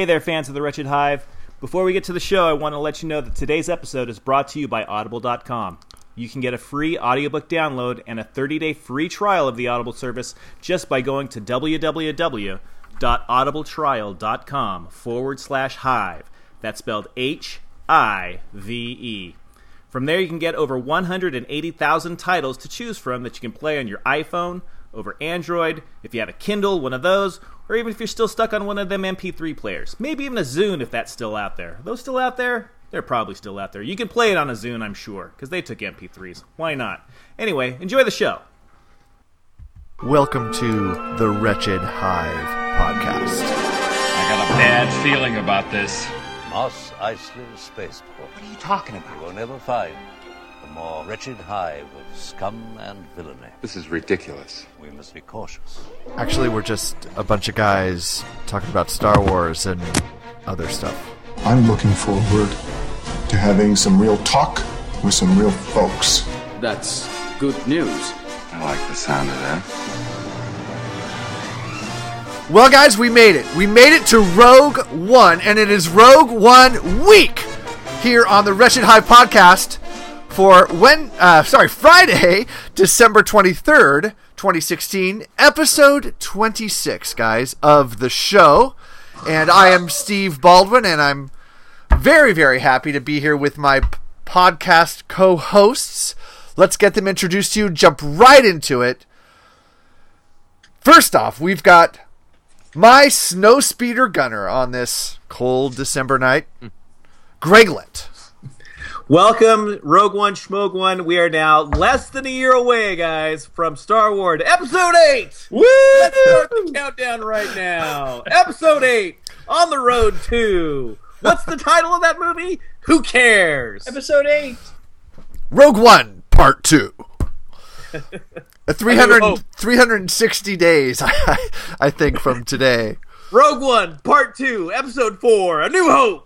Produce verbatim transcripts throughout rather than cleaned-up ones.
Hey there, fans of the Wretched Hive. Before we get to the show, I want to let you know that today's episode is brought to you by Audible dot com. You can get a free audiobook download and a thirty-day free trial of the Audible service just by going to www.audibletrial.com forward slash hive. That's spelled H I V E. From there, you can get over one hundred eighty thousand titles to choose from that you can play on your iPhone, over Android, if you have a Kindle, one of those, or even if you're still stuck on one of them M P three players. Maybe even a Zune if that's still out there. Are those still out there? They're probably still out there. You can play it on a Zune, I'm sure, because they took M P threes. Why not? Anyway, enjoy the show. Welcome to the Wretched Hive podcast. I got a bad feeling about this. Moss Eisley Spaceport. What are you talking about? You will never find a more wretched hive of scum and villainy. This is ridiculous. We must be cautious. Actually, we're just a bunch of guys talking about Star Wars and other stuff. I'm looking forward to having some real talk with some real folks. That's good news. I like the sound of that. Well, guys, we made it. We made it to Rogue One, and it is Rogue One week here on the Wretched Hive podcast for when, uh, sorry, Friday, December twenty-third, twenty sixteen, episode twenty-six, guys, of the show. And I am Steve Baldwin, and I'm very, very happy to be here with my p- podcast co-hosts. Let's get them introduced to you, jump right into it. First off, we've got my snowspeeder gunner on this cold December night, Greg Lent. Welcome, Rogue One, Schmogue One. We are now less than a year away, guys, from Star Wars Episode eight. Woo! Let's start the countdown right now. Episode eight, On the Road to. What's the title of that movie? Who cares? Episode eight. Rogue One, Part two. three hundred, three hundred sixty days, I, I think, from today. Rogue One, Part two, Episode four, A New Hope.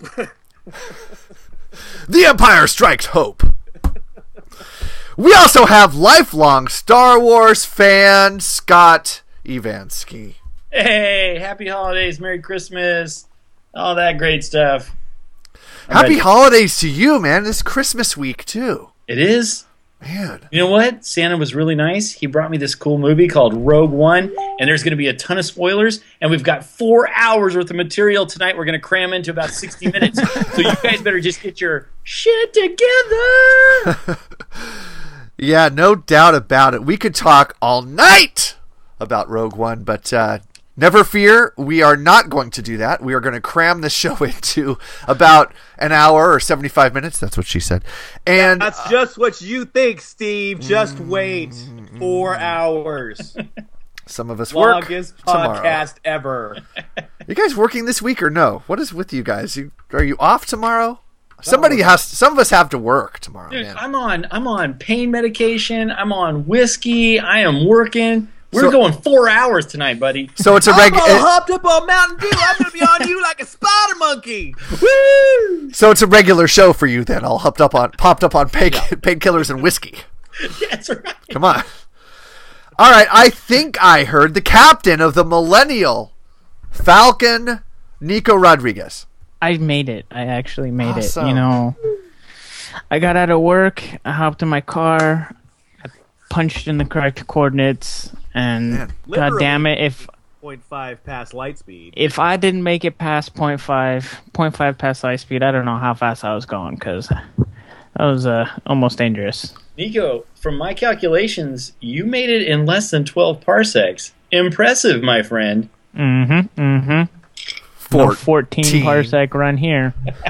The Empire Strikes Hope. We also have lifelong Star Wars fan Scott Evansky. Hey, happy holidays, Merry Christmas, all that great stuff. Happy holidays to you, man. It's Christmas week, too. It is? Man. You know what? Santa was really nice. He brought me this cool movie called Rogue One, and there's going to be a ton of spoilers, and we've got four hours worth of material tonight we're going to cram into about sixty minutes, so you guys better just get your shit together! Yeah, no doubt about it. We could talk all night about Rogue One, but uh, never fear, we are not going to do that. We are going to cram the show into about an hour or seventy-five minutes. That's what she said. And that's just what you think, Steve. Just wait. Four hours. Some of us work Longest tomorrow. podcast ever. You guys working this week or no? What is with you guys? You, are you off tomorrow? Somebody has. Some of us have to work tomorrow. Dude, man. I'm on. I'm on pain medication. I'm on whiskey. I am working. We're So- going four hours tonight, buddy. So it's a I'm regular. all hopped up on Mountain Dew. I'm going to be on you like a spider monkey. Woo! So it's a regular show for you then. All hopped up on, popped up on pain, painkillers and whiskey. That's right. Come on. All right. I think I heard the captain of the Millennial Falcon, Nico Rodriguez. I made it. I actually made Awesome. it. You know, I got out of work. I hopped in my car. I punched in the correct coordinates, and Man, god damn it, if point five past light speed. if I didn't make it past point five, point five past light speed, I don't know how fast I was going, because that was uh, almost dangerous. Nico, from my calculations, you made it in less than twelve parsecs. Impressive, my friend. Mm-hmm. Mm-hmm. No fourteen parsec run here.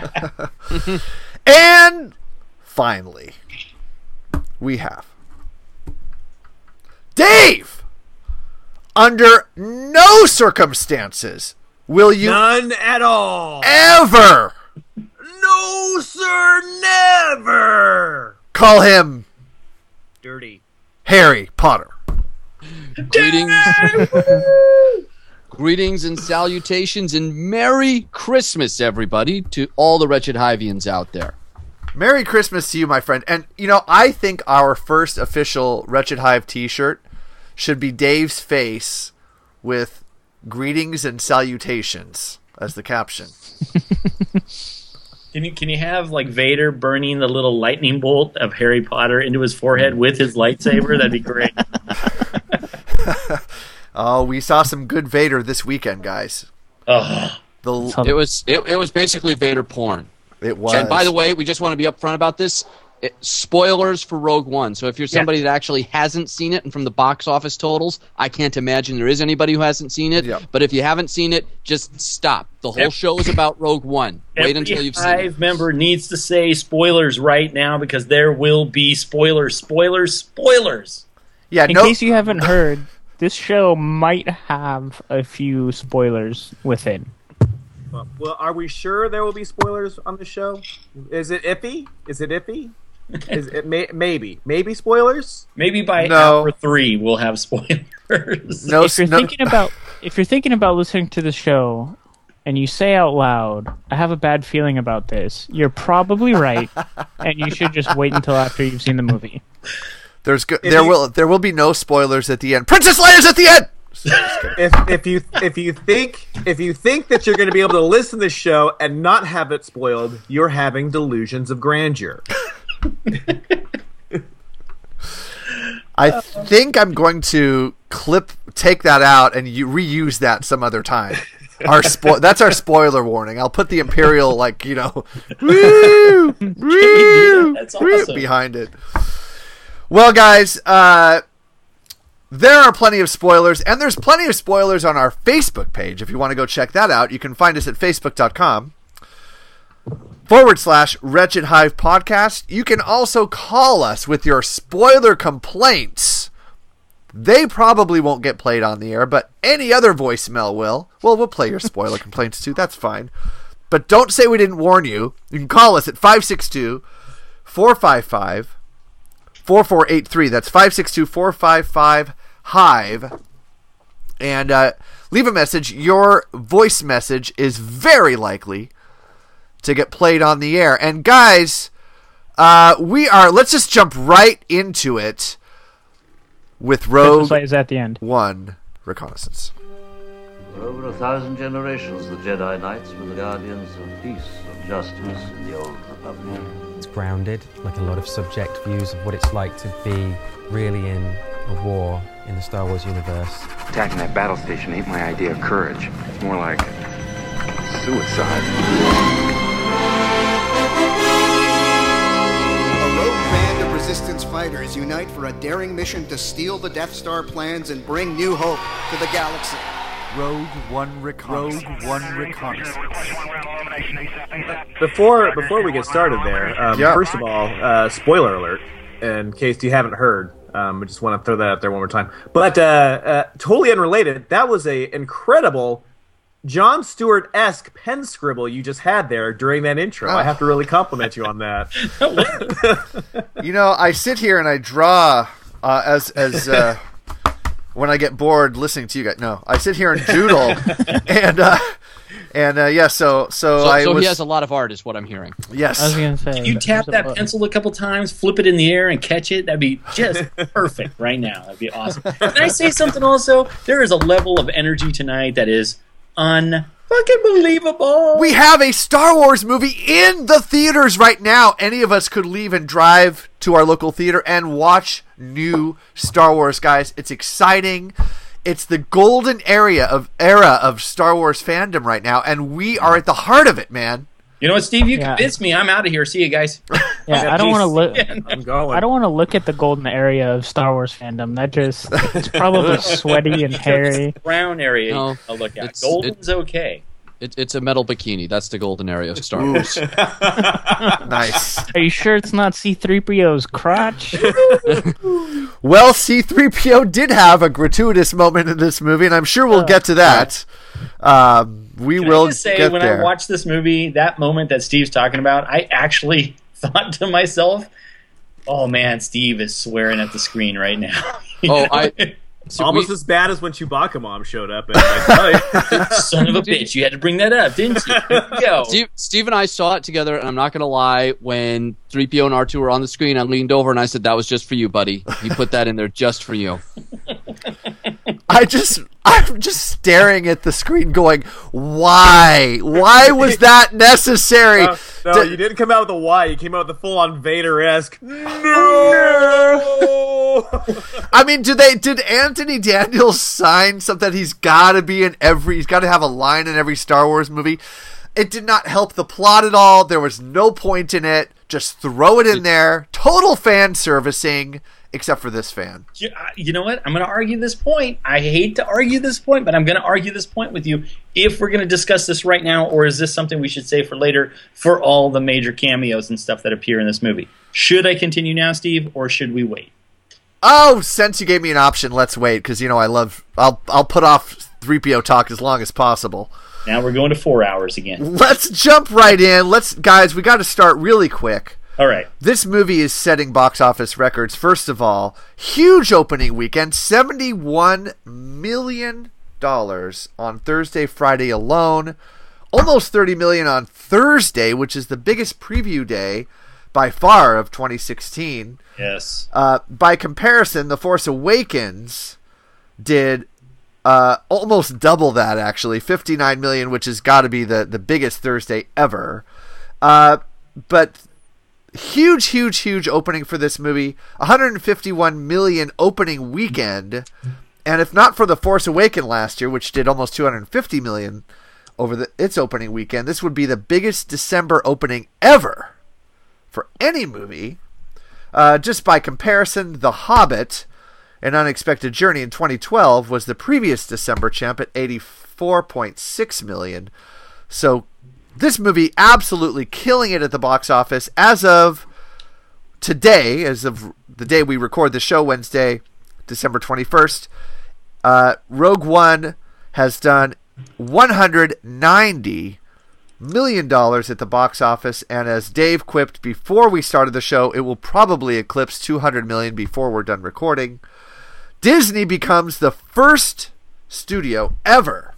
And finally, we have Dave. Under no circumstances will you None at all. ever No, sir, never. call him Dirty. Harry Potter. Greetings. Greetings and salutations and Merry Christmas, everybody, to all the Wretched Hivians out there. Merry Christmas to you, my friend. And, you know, I think our first official Wretched Hive t-shirt should be Dave's face with greetings and salutations as the caption. Can you can you have like Vader burning the little lightning bolt of Harry Potter into his forehead with his lightsaber? That'd be great. Oh, we saw some good Vader this weekend, guys. Oh, the, It was it, it was basically Vader porn. it was. And by the way, we just want to be upfront about this. It, spoilers for Rogue One. So if you're somebody that actually hasn't seen it, and from the box office totals, I can't imagine there is anybody who hasn't seen it. Yep. But if you haven't seen it, just stop. The whole Yep. show is about Rogue One. Wait every until you've seen Hive it. member needs to say spoilers right now because there will be spoilers, spoilers, spoilers. yeah, In no, case you haven't heard, this show might have a few spoilers within. Well, well, are we sure there will be spoilers on the show? Is it iffy? Is it iffy? Is it may, maybe maybe spoilers? Maybe by No. hour three we'll have spoilers. no, If you're no- thinking about if you're thinking about listening to the show and you say out loud, "I have a bad feeling about this," you're probably right, and you should just wait until after you've seen the movie. there's go- there you- will there will be no spoilers at the end. Princess Leia's at the end. If if you if you think if you think that you're going to be able to listen to the show and not have it spoiled, you're having delusions of grandeur. I think I'm going to clip, take that out, and you reuse that some other time. Our spo- that's our spoiler warning. I'll put the Imperial, like, you know, woo, woo, That's woo awesome. behind it. Well, guys, uh, there are plenty of spoilers, and there's plenty of spoilers on our Facebook page. If you want to go check that out, you can find us at facebook.com forward slash Wretched Hive Podcast. You can also call us with your spoiler complaints. They probably won't get played on the air, but any other voicemail will. Well, we'll play your spoiler complaints too. That's fine. But don't say we didn't warn you. You can call us at five six two, four five five, four four eight three. That's five six two, four five five, HIVE. And uh, leave a message. Your voice message is very likely to get played on the air. And guys, uh, we are, let's just jump right into it with Rogue Princess Leia's at the end. One Reconnaissance. For over a thousand generations, the Jedi Knights were the guardians of peace and justice in the Old Republic. It's grounded, like a lot of subject views of what it's like to be really in a war in the Star Wars universe. Attacking that battle station ain't my idea of courage. It's more like suicide. A rogue band of resistance fighters unite for a daring mission to steal the Death Star plans and bring new hope to the galaxy. Rogue One Reconnaissance. Rogue One Reconnaissance. Before before we get started there, um, Yeah. first of all, uh, spoiler alert, in case you haven't heard. Um, I just want to throw that out there one more time. But uh, uh, totally unrelated, that was a incredible Jon Stewart-esque pen scribble you just had there during that intro. Oh. I have to really compliment you on that. You know, I sit here and I draw uh, as as uh, when I get bored listening to you guys. No, I sit here and doodle, and uh, and uh, yeah. So so, So, I so was he has a lot of art, is what I'm hearing. yes. I was gonna say. You tap there's a that book. pencil a couple times, flip it in the air, and catch it. That'd be just perfect right now. That'd be awesome. Can I say something also? There is a level of energy tonight that is un-fucking believable. We have a Star Wars movie in the theaters right now. Any of us could leave and drive to our local theater and watch new Star Wars, guys. It's exciting. It's the golden area of era of Star Wars fandom right now, and we are at the heart of it, man. You know what, Steve? You Yeah. convinced me. I'm out of here. See you guys. Yeah, I don't want to look. I'm going. I don't want to look at the golden area of Star Wars fandom. That just it's probably sweaty and hairy. Brown area No, I'll look at. it's- Golden's okay. It, it's a metal bikini. That's the golden area of Star Wars. Nice. Are you sure it's not C three P O's crotch? Well, C three P O did have a gratuitous moment in this movie, and I'm sure we'll get to that. Um, we Can will I just say, get when there. I watched this movie, that moment that Steve's talking about, I actually thought to myself, "Oh man, Steve is swearing at the screen right now." You Oh, know? I- So Almost we- as bad as when Chewbacca Mom showed up. And like, oh, Son of a bitch, you had to bring that up, didn't you? Here we go. Steve, Steve and I saw it together, and I'm not going to lie. When three P O and R two were on the screen, I leaned over and I said, "That was just for you, buddy. You put that in there just for you." I just, I'm just staring at the screen going, why? Why was that necessary? No, no to- you didn't come out with a why. You came out with a full-on Vader-esque. No. I mean, do they? Did Anthony Daniels sign something? He's got to be in every. He's got to have a line in every Star Wars movie. It did not help the plot at all. There was no point in it. Just throw it in there. Total fan servicing, except for this fan. You, you know what? I'm going to argue this point. I hate to argue this point, but I'm going to argue this point with you. If we're going to discuss this right now, or is this something we should save for later for all the major cameos and stuff that appear in this movie? Should I continue now, Steve, or should we wait? Oh, since you gave me an option, let's wait, because, you know, I love... I'll, I'll put off three P O talk as long as possible. Now we're going to four hours again. Let's jump right in. Let's, guys, we got to start really quick. All right. This movie is setting box office records. First of all, huge opening weekend, seventy-one million dollars on Thursday, Friday alone. Almost thirty million dollars on Thursday, which is the biggest preview day by far of twenty sixteen. Yes. Uh, by comparison, The Force Awakens did uh, almost double that, actually, fifty-nine million dollars, which has got to be the, the biggest Thursday ever. Uh, but huge, huge, huge opening for this movie. one hundred fifty-one million dollars opening weekend. And if not for The Force Awakens last year, which did almost two hundred fifty million dollars over the, its opening weekend, this would be the biggest December opening ever for any movie. Uh, just by comparison, The Hobbit, An Unexpected Journey in twenty twelve was the previous December champ at eighty-four point six million dollars. So this movie absolutely killing it at the box office. As of today, as of the day we record the show, Wednesday, December twenty-first, uh, Rogue One has done one hundred ninety million dollars at the box office, and as Dave quipped before we started the show, it will probably eclipse two hundred million dollars before we're done recording. Disney becomes the first studio ever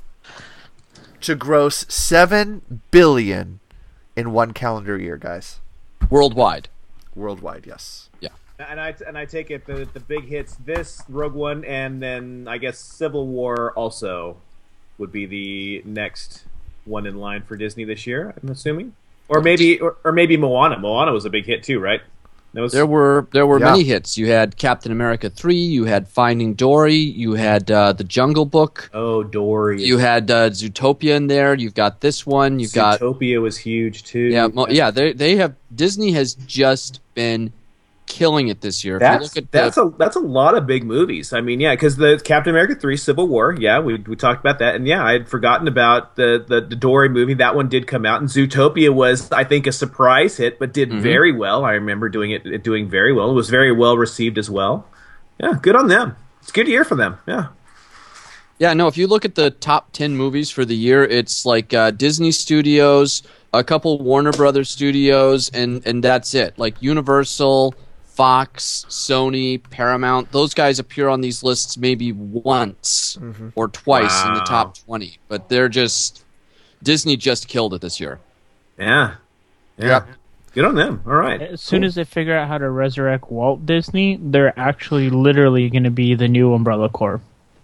to gross seven billion dollars in one calendar year, guys. Worldwide. Worldwide, yes. Yeah. And I and I take it the the big hits, this Rogue One, and then I guess Civil War also would be the next one in line for Disney this year, I'm assuming, or maybe or, or maybe Moana. Moana was a big hit too, right? That was... There were there were Yeah. many hits. You had Captain America three. You had Finding Dory. You had uh, The Jungle Book. Oh, Dory. You had uh, Zootopia in there. You've got this one. You've got Zootopia was huge too. yeah, mo- yeah. They they have Disney has just been killing it this year. If you That's look at that's the, a that's a lot of big movies. I mean, yeah, because the Captain America three, Civil War, yeah, we we talked about that, and yeah, I had forgotten about the, the the Dory movie. That one did come out, and Zootopia was, I think, a surprise hit, but did Mhm. very well. I remember doing it, it doing very well. It was very well received as well. Yeah, good on them. It's a good year for them. Yeah. yeah, no. If you look at the top ten movies for the year, it's like uh, Disney Studios, a couple Warner Brothers Studios, and and that's it. Like Universal, Fox, Sony, Paramount, those guys appear on these lists maybe once Mm-hmm. or twice in the Wow. top twenty, but they're just Disney just killed it this year. Yeah. Yeah. Yep. Good on them. All right. As soon as they figure out how to resurrect Walt Disney, they're actually literally going to be the new Umbrella Corp.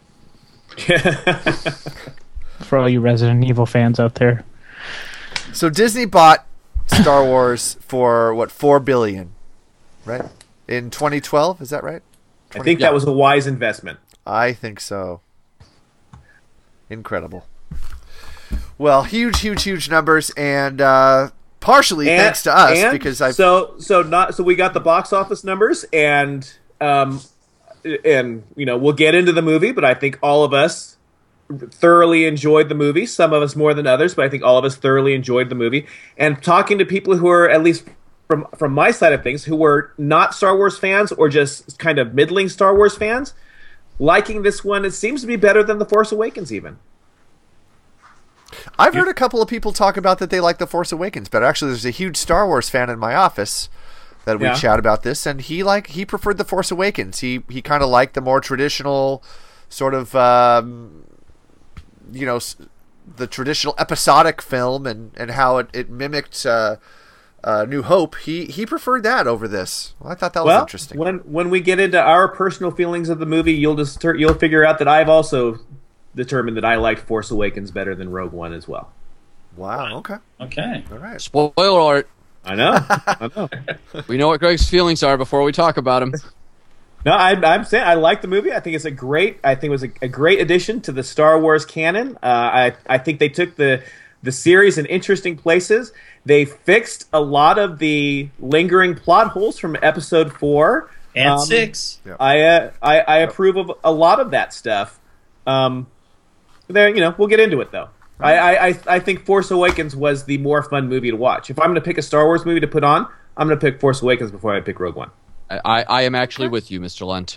For all you Resident Evil fans out there. So Disney bought Star Wars for what, four billion dollars, right? In twenty twelve, is that right? I think that was a wise investment. I think so. Incredible. Well, huge, huge, huge numbers, and uh, partially And- thanks to us and because I. so so not so we got the box office numbers, and um and you know we'll get into the movie, but I think all of us thoroughly enjoyed the movie. Some of us more than others, but I think all of us thoroughly enjoyed the movie. And talking to people who are, at least from from my side of things, who were not Star Wars fans or just kind of middling Star Wars fans, liking this one, it seems to be better than The Force Awakens even. I've heard a couple of people talk about that they like The Force Awakens better. Actually, there's a huge Star Wars fan in my office that we Yeah. chat about this, and he like he preferred The Force Awakens. He he kind of liked the more traditional sort of um, you know s- the traditional episodic film and and how it it mimicked uh, uh, New Hope, he he preferred that over this. Well, I thought that was well, interesting. When when we get into our personal feelings of the movie, you'll just you'll figure out that I've also determined that I liked Force Awakens better than Rogue One as well. Wow. Okay. Okay. All right. Spoiler alert. I know. I know. We know what Greg's feelings are before we talk about him. No, I, I'm saying I like the movie. I think it's a great. I think it was a, a great addition to the Star Wars canon. Uh, I I think they took the the series in interesting places. They fixed a lot of the lingering plot holes from Episode Four and um, Six. Yep. I, uh, I I approve of a lot of that stuff. Um, there, you know, we'll get into it though. I, I I think Force Awakens was the more fun movie to watch. If I'm going to pick a Star Wars movie to put on, I'm going to pick Force Awakens before I pick Rogue One. I, I am actually with you, Mister Lent.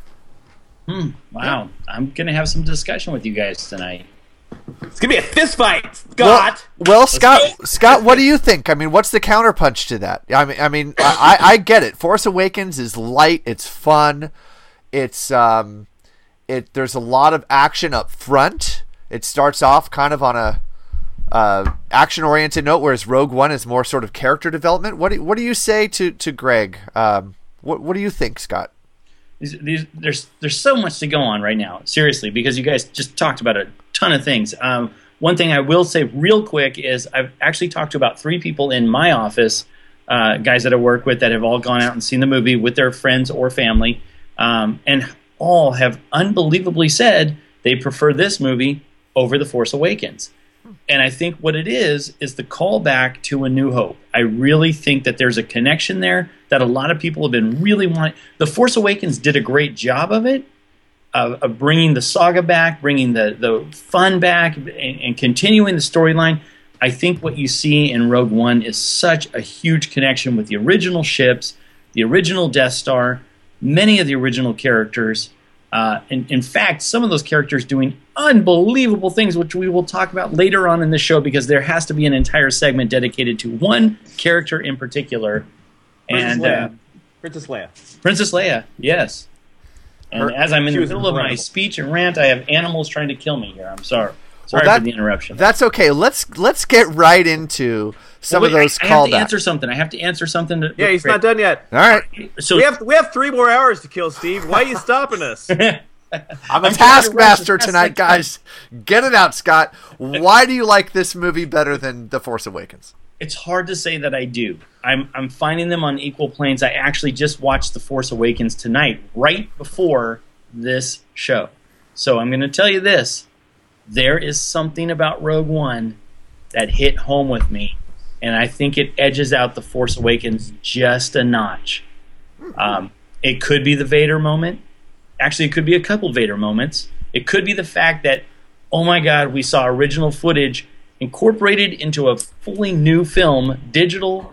Hmm. Wow. I'm going to have some discussion with you guys tonight. It's going to be a fist fight, Scott. Well, well Scott, Scott, what do you think? I mean, what's the counterpunch to that? I mean, I mean, I, I get it. Force Awakens is light. It's fun. It's um, it. There's a lot of action up front. It starts off kind of on a uh, action-oriented note, whereas Rogue One is more sort of character development. What do what do you say to to Greg? Um, what what do you think, Scott? These, these, there's there's so much to go on right now, seriously, because you guys just talked about a ton of things. Um, one thing I will say real quick is I've actually talked to about three people in my office, uh, guys that I work with that have all gone out and seen the movie with their friends or family, um, and all have unbelievably said they prefer this movie over The Force Awakens. And I think what it is is the callback to A New Hope. I really think that there's a connection there that a lot of people have been really wanting. The Force Awakens did a great job of it, of, of bringing the saga back, bringing the, the fun back, and, and continuing the storyline. I think what you see in Rogue One is such a huge connection with the original ships, the original Death Star, many of the original characters. Uh, in, in fact, some of those characters doing unbelievable things, which we will talk about later on in the show, because there has to be an entire segment dedicated to one character in particular. Princess and Leia. Uh, Princess Leia. Princess Leia, yes. And Her, as I'm in the middle of my incredible. speech and rant, I have animals trying to kill me here. I'm sorry. Sorry Well, that- for the interruption. That's okay. Let's let's get right into some Well, of wait, those I, I have to callbacks. answer something. I have to answer something. To, Yeah, he's not done yet. All right. So We have we have three more hours to kill, Steve. Why are you stopping us? I'm a I'm trying to taskmaster rush as tonight, fast as I guys. Get it out, Scott. Why do you like this movie better than The Force Awakens? It's hard to say that I do. I'm I'm finding them on equal planes. I actually just watched The Force Awakens tonight, right before this show. So I'm going to tell you this. There is something about Rogue One that hit home with me, and I think it edges out The Force Awakens just a notch. Um, it could be the Vader moment. Actually, it could be a couple Vader moments. It could be the fact that, oh my God, we saw original footage incorporated into a fully new film, digital,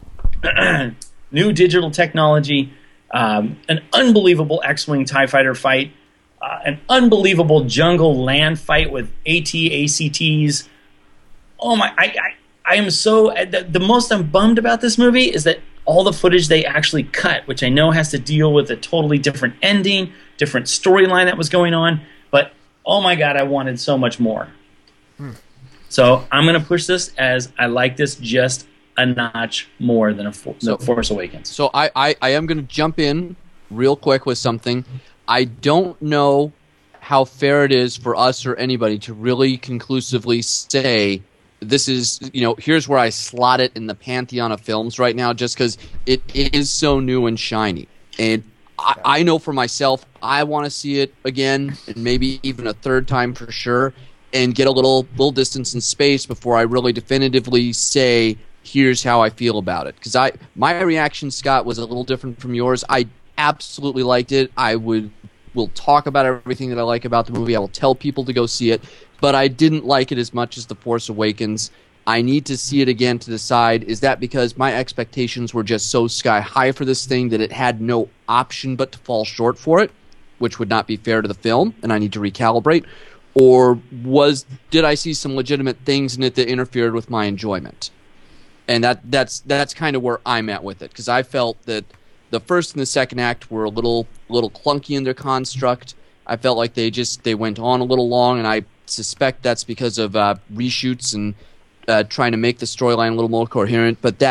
new digital technology, um, an unbelievable X-Wing TIE fighter fight, uh, an unbelievable jungle land fight with AT, A C Ts. Oh my, I, I, I am so, the, the most I'm bummed about this movie is that all the footage they actually cut, which I know has to deal with a totally different ending, different storyline that was going on, but oh my God, I wanted so much more. Hmm. So I'm going to push this as I like this just a notch more than a For- So- The Force Awakens. So I, I, I am going to jump in real quick with something. I don't know how fair it is for us or anybody to really conclusively say this is, you know, here's where I slot it in the pantheon of films right now, just because it, it is so new and shiny. And I, I know for myself, I want to see it again, and maybe even a third time for sure, and get a little little distance in space before I really definitively say, here's how I feel about it. Because I my reaction, Scott, was a little different from yours. I absolutely liked it. I would will talk about everything that I like about the movie. I will tell people to go see it. But I didn't like it as much as The Force Awakens. I need to see it again to decide, is that because my expectations were just so sky high for this thing that it had no option but to fall short for it, which would not be fair to the film, and I need to recalibrate? Or was did I see some legitimate things in it that interfered with my enjoyment? And that that's that's kind of where I'm at with it, because I felt that the first and the second act were a little little clunky in their construct. I felt like they just they went on a little long, and I suspect that's because of uh, reshoots and uh, trying to make the storyline a little more coherent. But that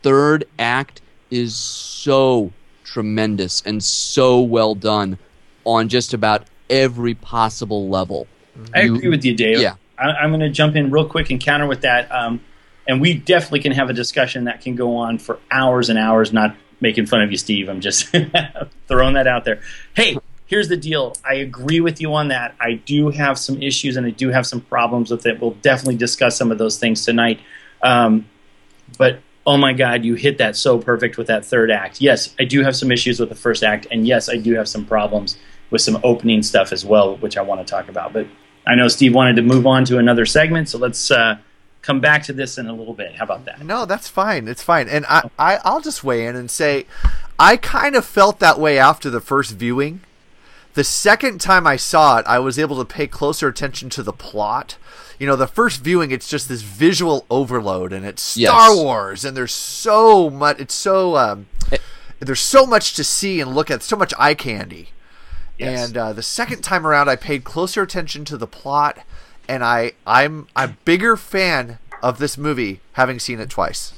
third act is so tremendous and so well done on just about every possible level. I you, agree with you, Dave. Yeah. I, I'm going to jump in real quick and counter with that. Um, and we definitely can have a discussion that can go on for hours and hours, not making fun of you, Steve. I'm just throwing that out there. Hey, here's the deal. I agree with you on that. I do have some issues and I do have some problems with it. We'll definitely discuss some of those things tonight. Um, but, oh my God, you hit that so perfect with that third act. Yes, I do have some issues with the first act. And yes, I do have some problems with some opening stuff as well, which I want to talk about. But I know Steve wanted to move on to another segment, so let's uh, come back to this in a little bit. How about that? No, that's fine. It's fine. And I, I, I'll just weigh in and say I kind of felt that way after the first viewing. The second time I saw it, I was able to pay closer attention to the plot. You know, the first viewing, it's just this visual overload, and it's Star yes. Wars, and there's so much. It's so um, it, there's so much to see and look at, so much eye candy. Yes. And uh, the second time around, I paid closer attention to the plot, and I, I'm a bigger fan of this movie having seen it twice.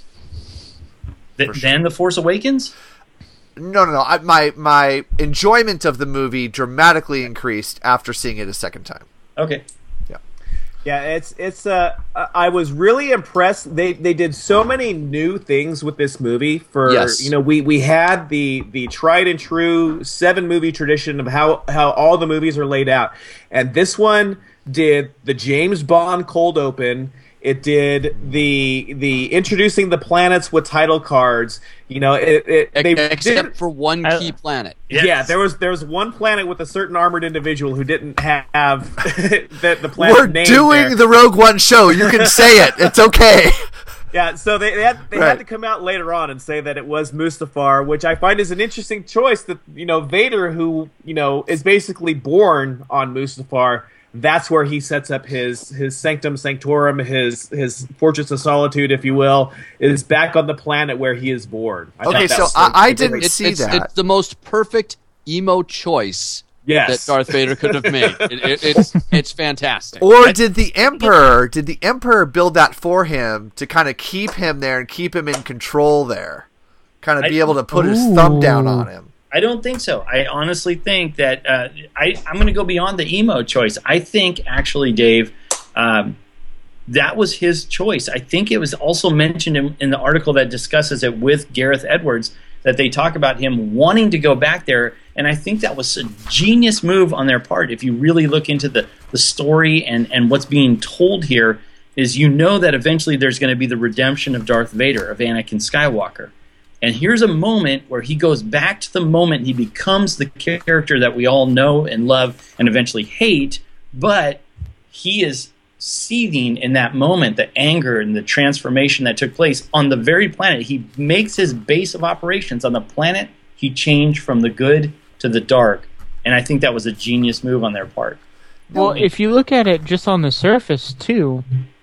Th- sure. Than The Force Awakens? No, no, no. I, my my enjoyment of the movie dramatically increased after seeing it a second time. Okay. Yeah. Yeah, it's it's. Uh, I was really impressed. They they did so many new things with this movie. For yes. you know, we, we had the the tried and true seven movie tradition of how how all the movies are laid out, and this one did the James Bond cold open. It did the the introducing the planets with title cards. You know, it, it they except did, for one key planet. Yes. Yeah, there was there was one planet with a certain armored individual who didn't have the, the planet. We're named doing there. the Rogue One show. You can say it. It's okay. Yeah, so they, they had they right. had to come out later on and say that it was Mustafar, which I find is an interesting choice. That you know Vader, who you know is basically born on Mustafar. That's where he sets up his his sanctum sanctorum, his his fortress of solitude, if you will, is back on the planet where he is born. I okay, so I, I didn't it's, see it's, that. It's the most perfect emo choice yes. that Darth Vader could have made. it, it, it's it's fantastic. Or did the Emperor did the Emperor build that for him to kind of keep him there and keep him in control there, kind of be able to put Ooh. his thumb down on him? I don't think so. I honestly think that uh, I, I'm going to go beyond the emo choice. I think, actually, Dave, um, that was his choice. I think it was also mentioned in, in the article that discusses it with Gareth Edwards that they talk about him wanting to go back there, and I think that was a genius move on their part. If you really look into the, the story and, and what's being told here, is you know that eventually there's going to be the redemption of Darth Vader, of Anakin Skywalker. And here's a moment where he goes back to the moment he becomes the character that we all know and love and eventually hate, but he is seething in that moment, the anger and the transformation that took place on the very planet. He makes his base of operations on the planet. He changed from the good to the dark, and I think that was a genius move on their part. Well, if you look at it just on the surface, too,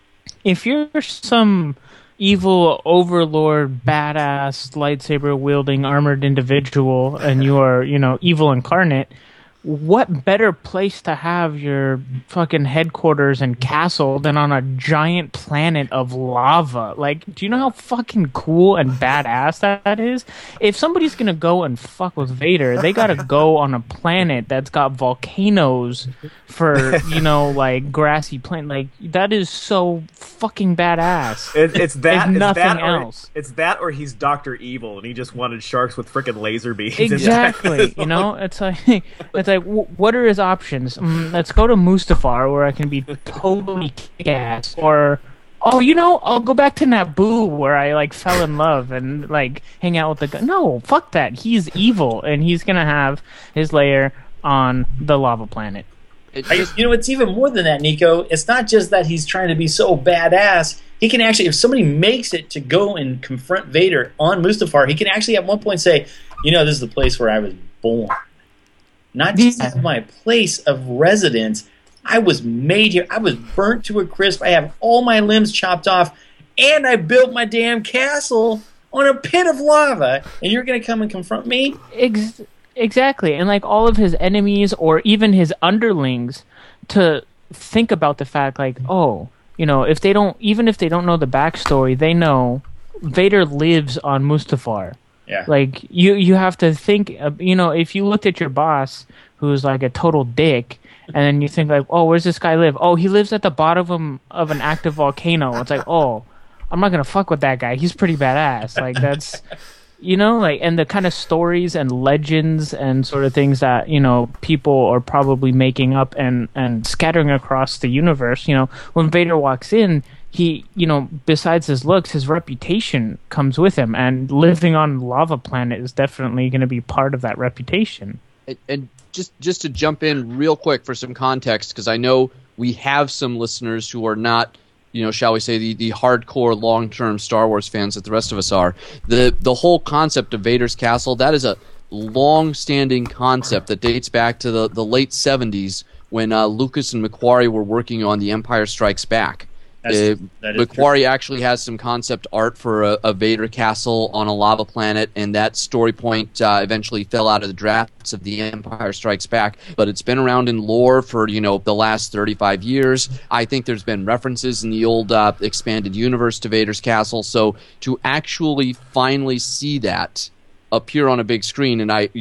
if you're some evil overlord, badass, lightsaber-wielding, armored individual, and you are, you know, evil incarnate, what better place to have your fucking headquarters and castle than on a giant planet of lava? Like, do you know how fucking cool and badass that, that is? If somebody's gonna go and fuck with Vader, they gotta go on a planet that's got volcanoes for, you know, like, grassy plain. Like, that is so fucking badass. It, it's that. It's it's nothing that or, else. It's that or he's Doctor Evil and he just wanted sharks with frickin' laser beams. Exactly. You know, it's like, it's like, w- what are his options? Mm, let's go to Mustafar, where I can be totally kick-ass, or oh, you know, I'll go back to Naboo, where I like fell in love and like hang out with the guy. No, fuck that. He's evil, and he's gonna have his lair on the lava planet. I, you know, it's even more than that, Nico. It's not just that he's trying to be so badass. He can actually, if somebody makes it to go and confront Vader on Mustafar, he can actually at one point say, you know, this is the place where I was born. Not just Yeah. my place of residence. I was made here. I was burnt to a crisp. I have all my limbs chopped off, and I built my damn castle on a pit of lava, and you're going to come and confront me? Ex- exactly. And like all of his enemies or even his underlings to think about the fact like, oh, you know, if they don't, even if they don't know the backstory, they know Vader lives on Mustafar. Yeah. Like you, you have to think. Uh, you know, if you looked at your boss, who's like a total dick, and then you think like, oh, where's this guy live? Oh, he lives at the bottom of an active volcano. It's like, oh, I'm not gonna fuck with that guy. He's pretty badass. Like that's, you know, like and the kind of stories and legends and sort of things that you know people are probably making up and and scattering across the universe. You know, when Vader walks in. He, you know, besides his looks, his reputation comes with him, and living on Lava Planet is definitely going to be part of that reputation. And, and just just to jump in real quick for some context, because I know we have some listeners who are not, you know, shall we say, the, the hardcore long-term Star Wars fans that the rest of us are. The the whole concept of Vader's Castle, that is a long-standing concept that dates back to the, the late seventies when uh, Lucas and McQuarrie were working on The Empire Strikes Back. Uh, Macquarie actually has some concept art for a, a Vader castle on a lava planet, and that story point uh, eventually fell out of the drafts of The Empire Strikes Back. But it's been around in lore for you know the last thirty-five years. I think there's been references in the old uh, expanded universe to Vader's castle. So to actually finally see that appear on a big screen, and I.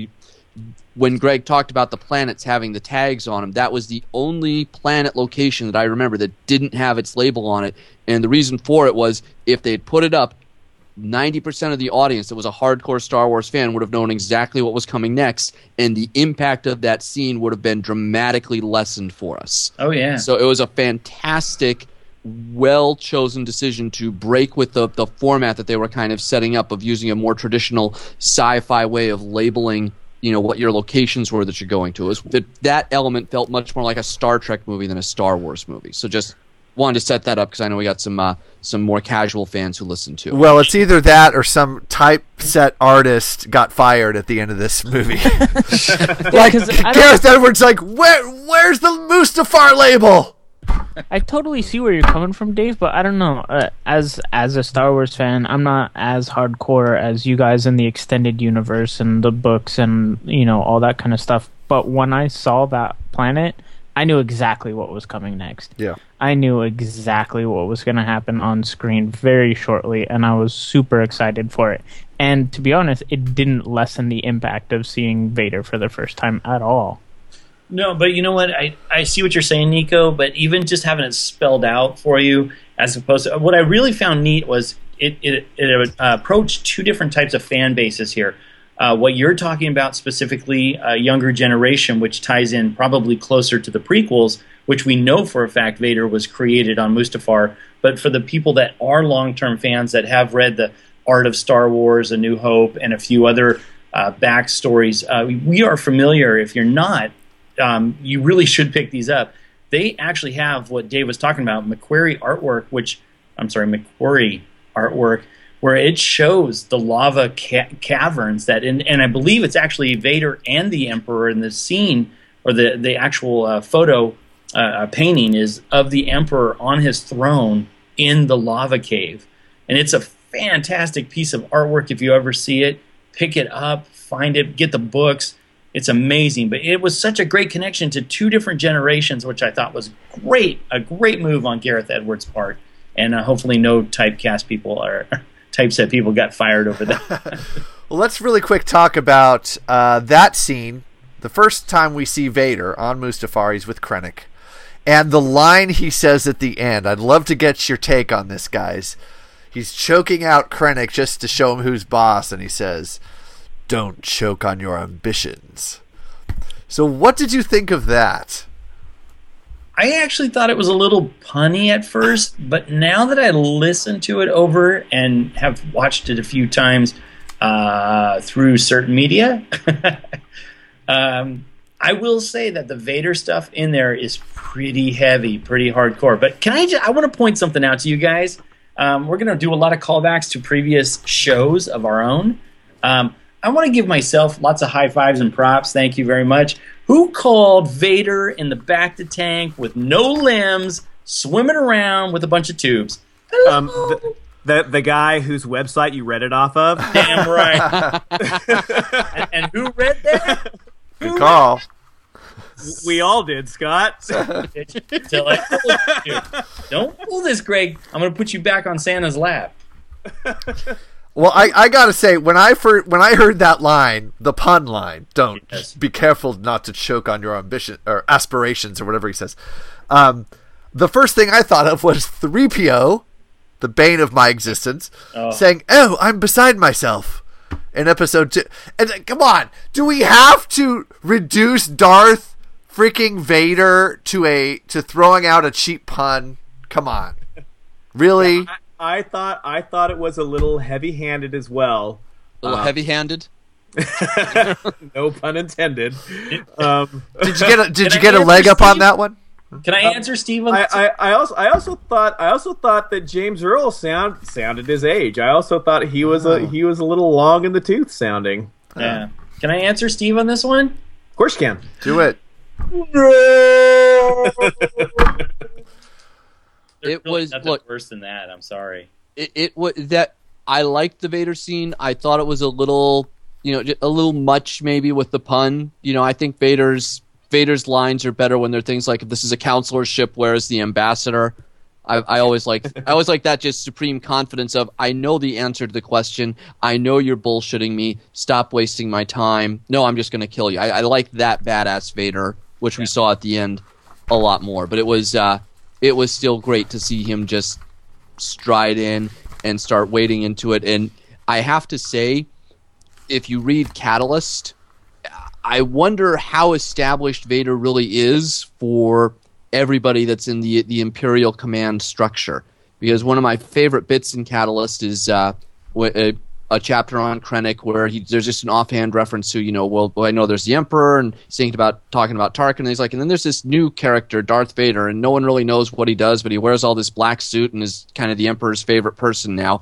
When Greg talked about the planets having the tags on them, that was the only planet location that I remember that didn't have its label on it. And the reason for it was if they'd put it up, ninety percent of the audience that was a hardcore Star Wars fan would have known exactly what was coming next, and the impact of that scene would have been dramatically lessened for us. Oh, yeah. So it was a fantastic, well-chosen decision to break with the, the format that they were kind of setting up of using a more traditional sci-fi way of labeling you know, what your locations were that you're going to. It was, that, that element felt much more like a Star Trek movie than a Star Wars movie. So just wanted to set that up because I know we got some uh, some more casual fans who listen to it. Well, it's either that or some typeset artist got fired at the end of this movie. Like, Gareth Edwards like, Where, where's the Mustafar label? I totally see where you're coming from, Dave, but I don't know. Uh, as as a Star Wars fan, I'm not as hardcore as you guys in the extended universe and the books and you know all that kind of stuff. But when I saw that planet, I knew exactly what was coming next. Yeah, I knew exactly what was going to happen on screen very shortly, and I was super excited for it. And to be honest, it didn't lessen the impact of seeing Vader for the first time at all. No, but you know what? I, I see what you're saying, Nico, but even just having it spelled out for you, as opposed to what I really found neat was it, it, it uh, approached two different types of fan bases here. Uh, what you're talking about specifically, a younger generation, which ties in probably closer to the prequels, which we know for a fact Vader was created on Mustafar. But for the people that are long-term fans that have read the Art of Star Wars, A New Hope, and a few other uh, backstories, uh, we are familiar. If you're not, Um, you really should pick these up. They actually have what Dave was talking about, McQuarrie artwork, which, I'm sorry, McQuarrie artwork, where it shows the lava ca- caverns that, in, and I believe it's actually Vader and the Emperor in the scene, or the, the actual uh, photo uh, painting is of the Emperor on his throne in the lava cave. And it's a fantastic piece of artwork. If you ever see it, pick it up, find it, get the books. It's amazing, but it was such a great connection to two different generations, which I thought was great, a great move on Gareth Edwards' part. And uh, hopefully no typecast people or typeset people got fired over that. Well, let's really quick talk about uh, that scene, the first time we see Vader on Mustafar. He's with Krennic. And the line he says at the end, I'd love to get your take on this, guys. He's choking out Krennic just to show him who's boss, and he says, "Don't choke on your ambitions." So what did you think of that? I actually thought it was a little punny at first, but now that I listened to it over and have watched it a few times uh, through certain media, um, I will say that the Vader stuff in there is pretty heavy, pretty hardcore. But can I just, I want to point something out to you guys. Um, we're going to do a lot of callbacks to previous shows of our own. Um, I want to give myself lots of high fives and props. Thank you very much. Who called Vader in the bacta tank with no limbs, swimming around with a bunch of tubes? Hello. Um, the, the the guy whose website you read it off of. Damn right. and, and who read that? Good call. We all did, Scott. Till I told you. Don't pull this, Greg. I'm going to put you back on Santa's lap. Well, I, I gotta say, when I first, when I heard that line, the pun line, don't Yes. be careful not to choke on your ambition or aspirations or whatever he says. Um, the first thing I thought of was three P O, the bane of my existence, Oh. saying, "Oh, I'm beside myself." In episode two, and uh, come on, do we have to reduce Darth freaking Vader to a to throwing out a cheap pun? Come on, really? I, I thought I thought it was a little heavy-handed as well. A little Uh, heavy-handed. No pun intended. Um, Did you get a Did Can you I get a answer, leg up on Steve? that one? Can I answer, Steve? on I, this? I, I also I also thought I also thought that James Earl sound sounded his age. I also thought he was a he was a little long in the tooth sounding. Yeah. Can I answer Steve on this one? Of course you can. Do it. There's It really was- nothing look- worse than that. I'm sorry. It, it was that I liked the Vader scene. I thought it was a little, you know, j- a little much maybe with the pun. You know, I think Vader's Vader's lines are better when they're things like, "This is a counselor ship, where's the ambassador?" I, I always like I always like that just supreme confidence of, I know the answer to the question. I know you're bullshitting me. Stop wasting my time. No, I'm just going to kill you. I, I like that badass Vader, which we saw at the end a lot more. But it was uh, it was still great to see him just stride in and start wading into it. And I have to say, if you read Catalyst, I wonder how established Vader really is for everybody that's in the the Imperial command structure. Because one of my favorite bits in Catalyst is uh, w- a, a chapter on Krennic where he, there's just an offhand reference to, you know, well, well, I know there's the Emperor, and he's thinking about talking about Tarkin, and he's like, and then there's this new character, Darth Vader, and no one really knows what he does, but he wears all this black suit and is kind of the Emperor's favorite person now.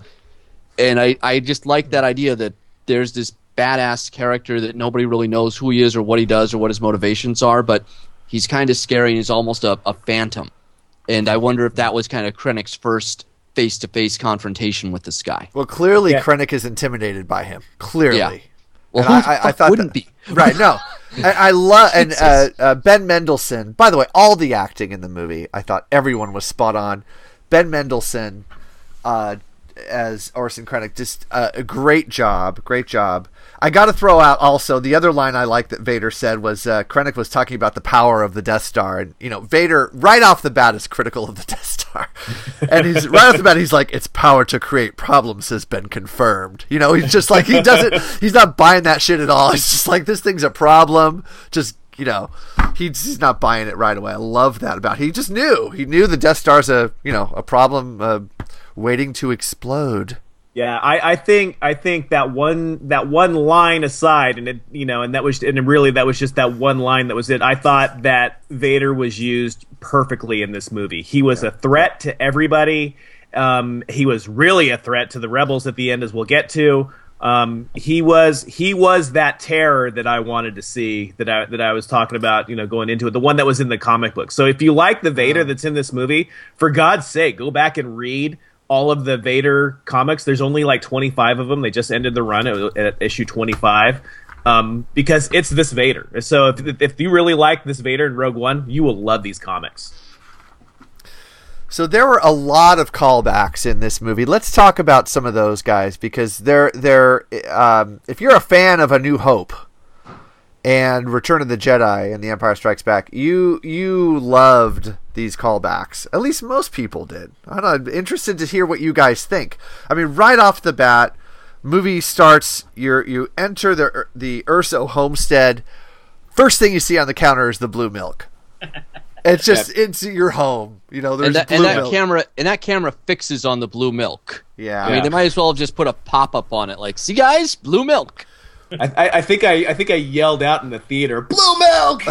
And I, I just like that idea that there's this badass character that nobody really knows who he is or what he does or what his motivations are, but he's kind of scary and he's almost a, a phantom. And I wonder if that was kind of Krennic's first face-to-face confrontation with this guy. Well, clearly Yeah. Krennic is intimidated by him. Clearly. Yeah. Well, And who I, the I, I fuck thought wouldn't that- be? Right, no. I, I love and uh, uh, Ben Mendelsohn. By the way, all the acting in the movie, I thought everyone was spot on. Ben Mendelsohn uh, as Orson Krennic, just uh, a great job, great job. I got to throw out also the other line I liked that Vader said was uh, Krennic was talking about the power of the Death Star, and you know Vader right off the bat is critical of the Death Star, and he's right off the bat he's like, its power to create problems has been confirmed. You know, he's just like he doesn't, he's not buying that shit at all. He's just like, this thing's a problem. Just you know, he's, he's not buying it right away. I love that about. He just knew he knew the Death Star's a you know a problem uh, waiting to explode. Yeah, I, I think I think that one that one line aside, and it you know, and that was and really that was just that one line that was it. I thought that Vader was used perfectly in this movie. He was a threat to everybody. Um, he was really a threat to the rebels at the end, as we'll get to. Um, he was he was that terror that I wanted to see, that I that I was talking about, you know, going into it, the one that was in the comic book. So if you like the Vader that's in this movie, for God's sake, go back and read all of the Vader comics. There's only like twenty-five of them. They just ended the run at, at issue twenty-five, um, because it's this Vader. So if, if you really like this Vader in Rogue One, you will love these comics. So there were a lot of callbacks in this movie. Let's talk about some of those guys, because they're they're um, if you're a fan of A New Hope and Return of the Jedi and The Empire Strikes Back, you you loved these callbacks. At least most people did. I don't know, I'm interested to hear what you guys think. I mean, right off the bat, movie starts. You you enter the the Urso homestead. First thing you see on the counter is the blue milk. It's just it's your home. You know, there's And that, blue and that milk. camera and that camera fixes on the blue milk. Yeah. I mean, they might as well have just put a pop up on it, like, see guys, blue milk. I, I, I think I I think I yelled out in the theater, "Blue milk!"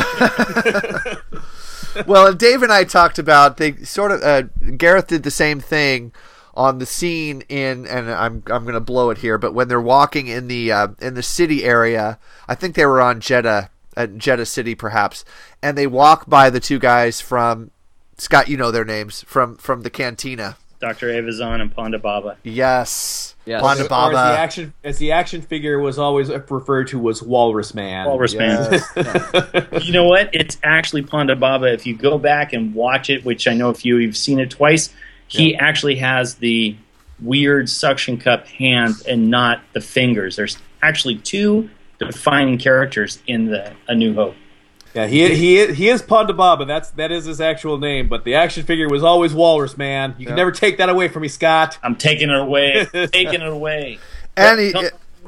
Well, and Dave and I talked about they sort of uh, Gareth did the same thing on the scene in, and I'm I'm gonna blow it here, but when they're walking in the uh, in the city area, I think they were on Jeddah, at Jeddah City perhaps, and they walk by the two guys from Scott, you know their names from from the cantina. Doctor Avazon and Ponda Baba. Yes, Yes. Ponda Or as the Baba. action as the action figure was always referred to was Walrus Man. Walrus Man. You know what? It's actually Ponda Baba. If you go back and watch it, which I know if you, you've seen it twice, he actually has the weird suction cup hands and not the fingers. There's actually two defining characters in the A New Hope. Yeah, he he he is Ponda Baba. That's that is his actual name. But the action figure was always Walrus, man. You can Yeah. never take that away from me, Scott. I'm taking it away. taking it away. And he,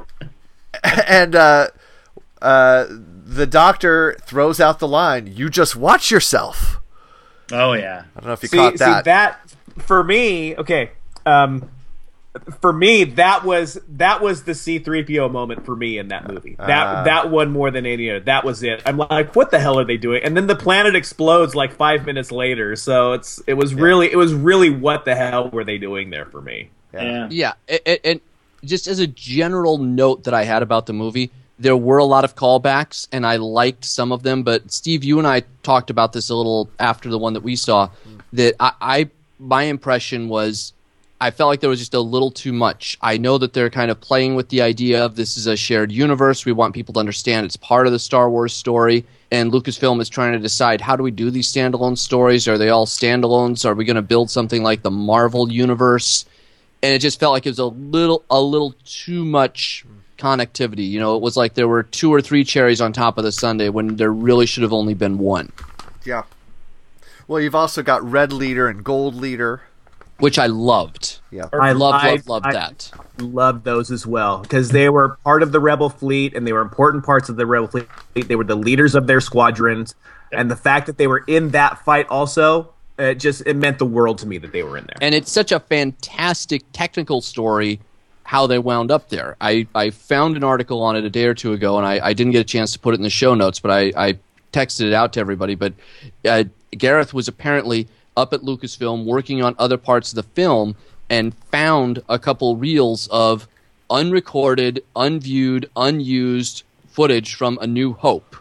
and uh, uh, the doctor throws out the line, "You just watch yourself." Oh yeah. I don't know if you see, caught that. See, that for me, okay. Um, for me, that was that was the C three P O moment for me in that movie. That Uh. that one more than any other. That was it. I'm like, what the hell are they doing? And then the planet explodes like five minutes later. So it's it was really it was really what the hell were they doing there for me? Yeah. Yeah, a- a- and just as a general note that I had about the movie, there were a lot of callbacks, and I liked some of them. But Steve, you and I talked about this a little after the one that we saw. That I, I my impression was, I felt like there was just a little too much. I know that they're kind of playing with the idea of this is a shared universe. We want people to understand it's part of the Star Wars story. And Lucasfilm is trying to decide, how do we do these standalone stories? Are they all standalones? Are we going to build something like the Marvel universe? And it just felt like it was a little a little too much connectivity. You know, it was like there were two or three cherries on top of the sundae when there really should have only been one. Yeah. Well, you've also got Red Leader and Gold Leader, which I loved. Yeah, I loved, I- loved, loved I that. Loved those as well because they were part of the Rebel fleet and they were important parts of the Rebel fleet. They were the leaders of their squadrons, and the fact that they were in that fight also, it just it meant the world to me that they were in there. And it's such a fantastic technical story how they wound up there. I, I found an article on it a day or two ago, and I, I didn't get a chance to put it in the show notes, but I, I texted it out to everybody. But uh, Gareth was apparently up at Lucasfilm working on other parts of the film and found a couple reels of unrecorded, unviewed, unused footage from A New Hope.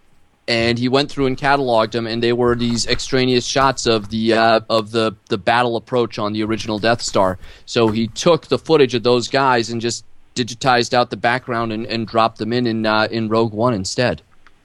And he went through and cataloged them, and they were these extraneous shots of the uh, of the, the battle approach on the original Death Star. So he took the footage of those guys and just digitized out the background and, and dropped them in in, uh, in Rogue One instead.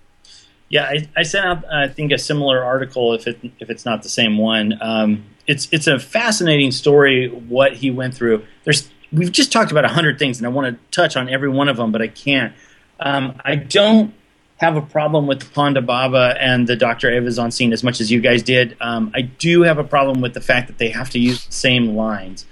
Yeah, I, I sent out I think a similar article if it if it's not the same one. Um, it's it's a fascinating story what he went through. There's we've just talked about a hundred things, and I want to touch on every one of them, but I can't. Um, I don't have a problem with the Ponda Baba and the Doctor Evazan scene as much as you guys did. Um, I do have a problem with the fact that they have to use the same lines.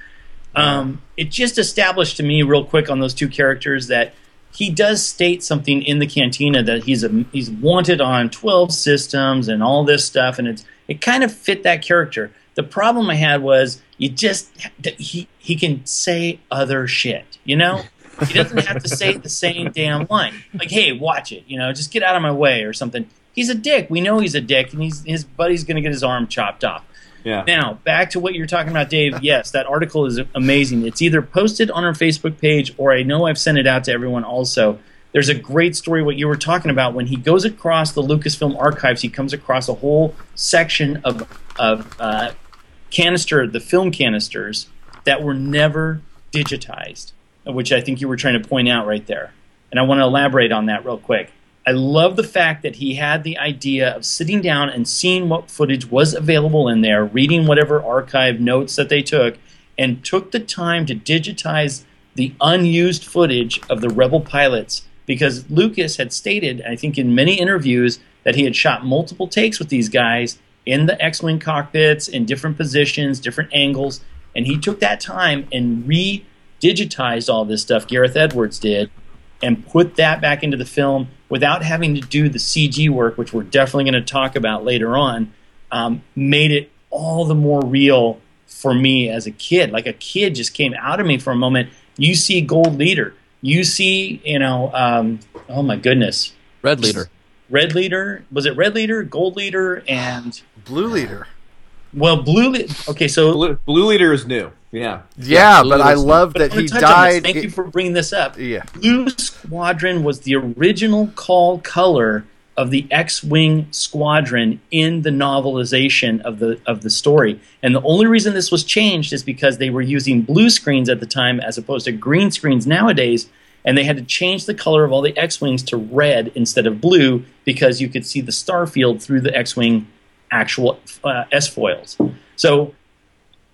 Um, it just established to me real quick on those two characters that he does state something in the cantina that he's a, he's wanted on twelve systems and all this stuff, and it's it kind of fit that character. The problem I had was you just he he can say other shit, you know. He doesn't have to say the same damn line. Like, hey, watch it, you know, just get out of my way or something. He's a dick. We know he's a dick, and he's his buddy's going to get his arm chopped off. Yeah. Now, back to what you're talking about, Dave. Yes, that article is amazing. It's either posted on our Facebook page or I know I've sent it out to everyone also. There's a great story, what you were talking about. When he goes across the Lucasfilm archives, he comes across a whole section of, of uh, canister, the film canisters, that were never digitized, which I think you were trying to point out right there. And I want to elaborate on that real quick. I love the fact that he had the idea of sitting down and seeing what footage was available in there, reading whatever archive notes that they took, and took the time to digitize the unused footage of the Rebel pilots, because Lucas had stated, I think in many interviews, that he had shot multiple takes with these guys in the X-Wing cockpits, in different positions, different angles, and he took that time and re-digitized all this stuff, Gareth Edwards did, and put that back into the film without having to do the C G work, which we're definitely going to talk about later on, um, made it all the more real for me as a kid. Like a kid just came out of me for a moment. You see Gold Leader. You see, you know, um, oh my goodness. Red Leader. Red Leader. Was it Red Leader, Gold Leader, and... Blue Leader. Well, Blue Leader... Okay, so... Blue, Blue Leader is new. Yeah. Yeah, but I love But that I wanna he touch on this. died. Thank you for bringing this up. Yeah. Blue Squadron was the original call color of the X-Wing Squadron in the novelization of the of the story. And the only reason this was changed is because they were using blue screens at the time as opposed to green screens nowadays, and they had to change the color of all the X-Wings to red instead of blue because you could see the star field through the X-Wing actual uh, S-foils. So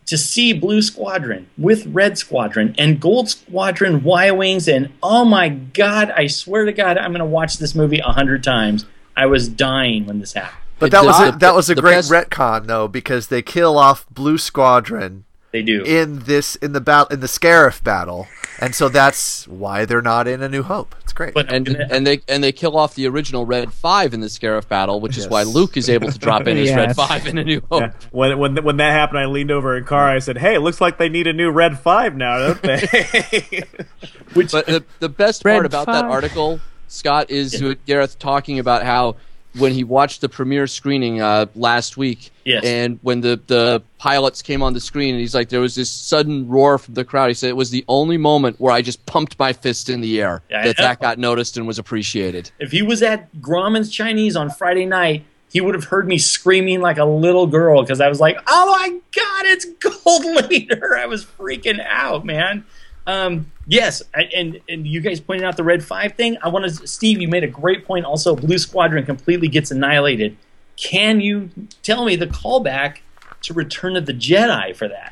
to see Blue Squadron with Red Squadron and Gold Squadron Y-Wings, and oh my God, I swear to God, I'm going to watch this movie a hundred times. I was dying when this happened. But that The- was a, the- that was a the great best- retcon though, because they kill off Blue Squadron They do. in this in the battle in the Scarif battle, and so that's why they're not in A New Hope. It's great. But And and they and they kill off the original Red Five in the Scarif battle, which is Yes. why Luke is able to drop in his Red Yes. Five in A New Hope. Yeah. When when when that happened, I leaned over in car. I said, "Hey, it looks like they need a new Red Five now, don't they?" Which, But the, the best Red part about that five. article, Scott, is Gareth talking about how when he watched the premiere screening uh, last week, Yes. and when the, the pilots came on the screen, and he's like, there was this sudden roar from the crowd. He said it was the only moment where I just pumped my fist in the air, Yeah, I that know. that got noticed and was appreciated. if he was at Grauman's Chinese on Friday night, he would have heard me screaming like a little girl because I was like, "Oh my God, it's Gold Leader!" I was freaking out, man. Um, yes, I, and and you guys pointed out the Red Five thing. I want to, Steve. You made a great point. Also, Blue Squadron completely gets annihilated. Can you tell me the callback to Return of the Jedi for that?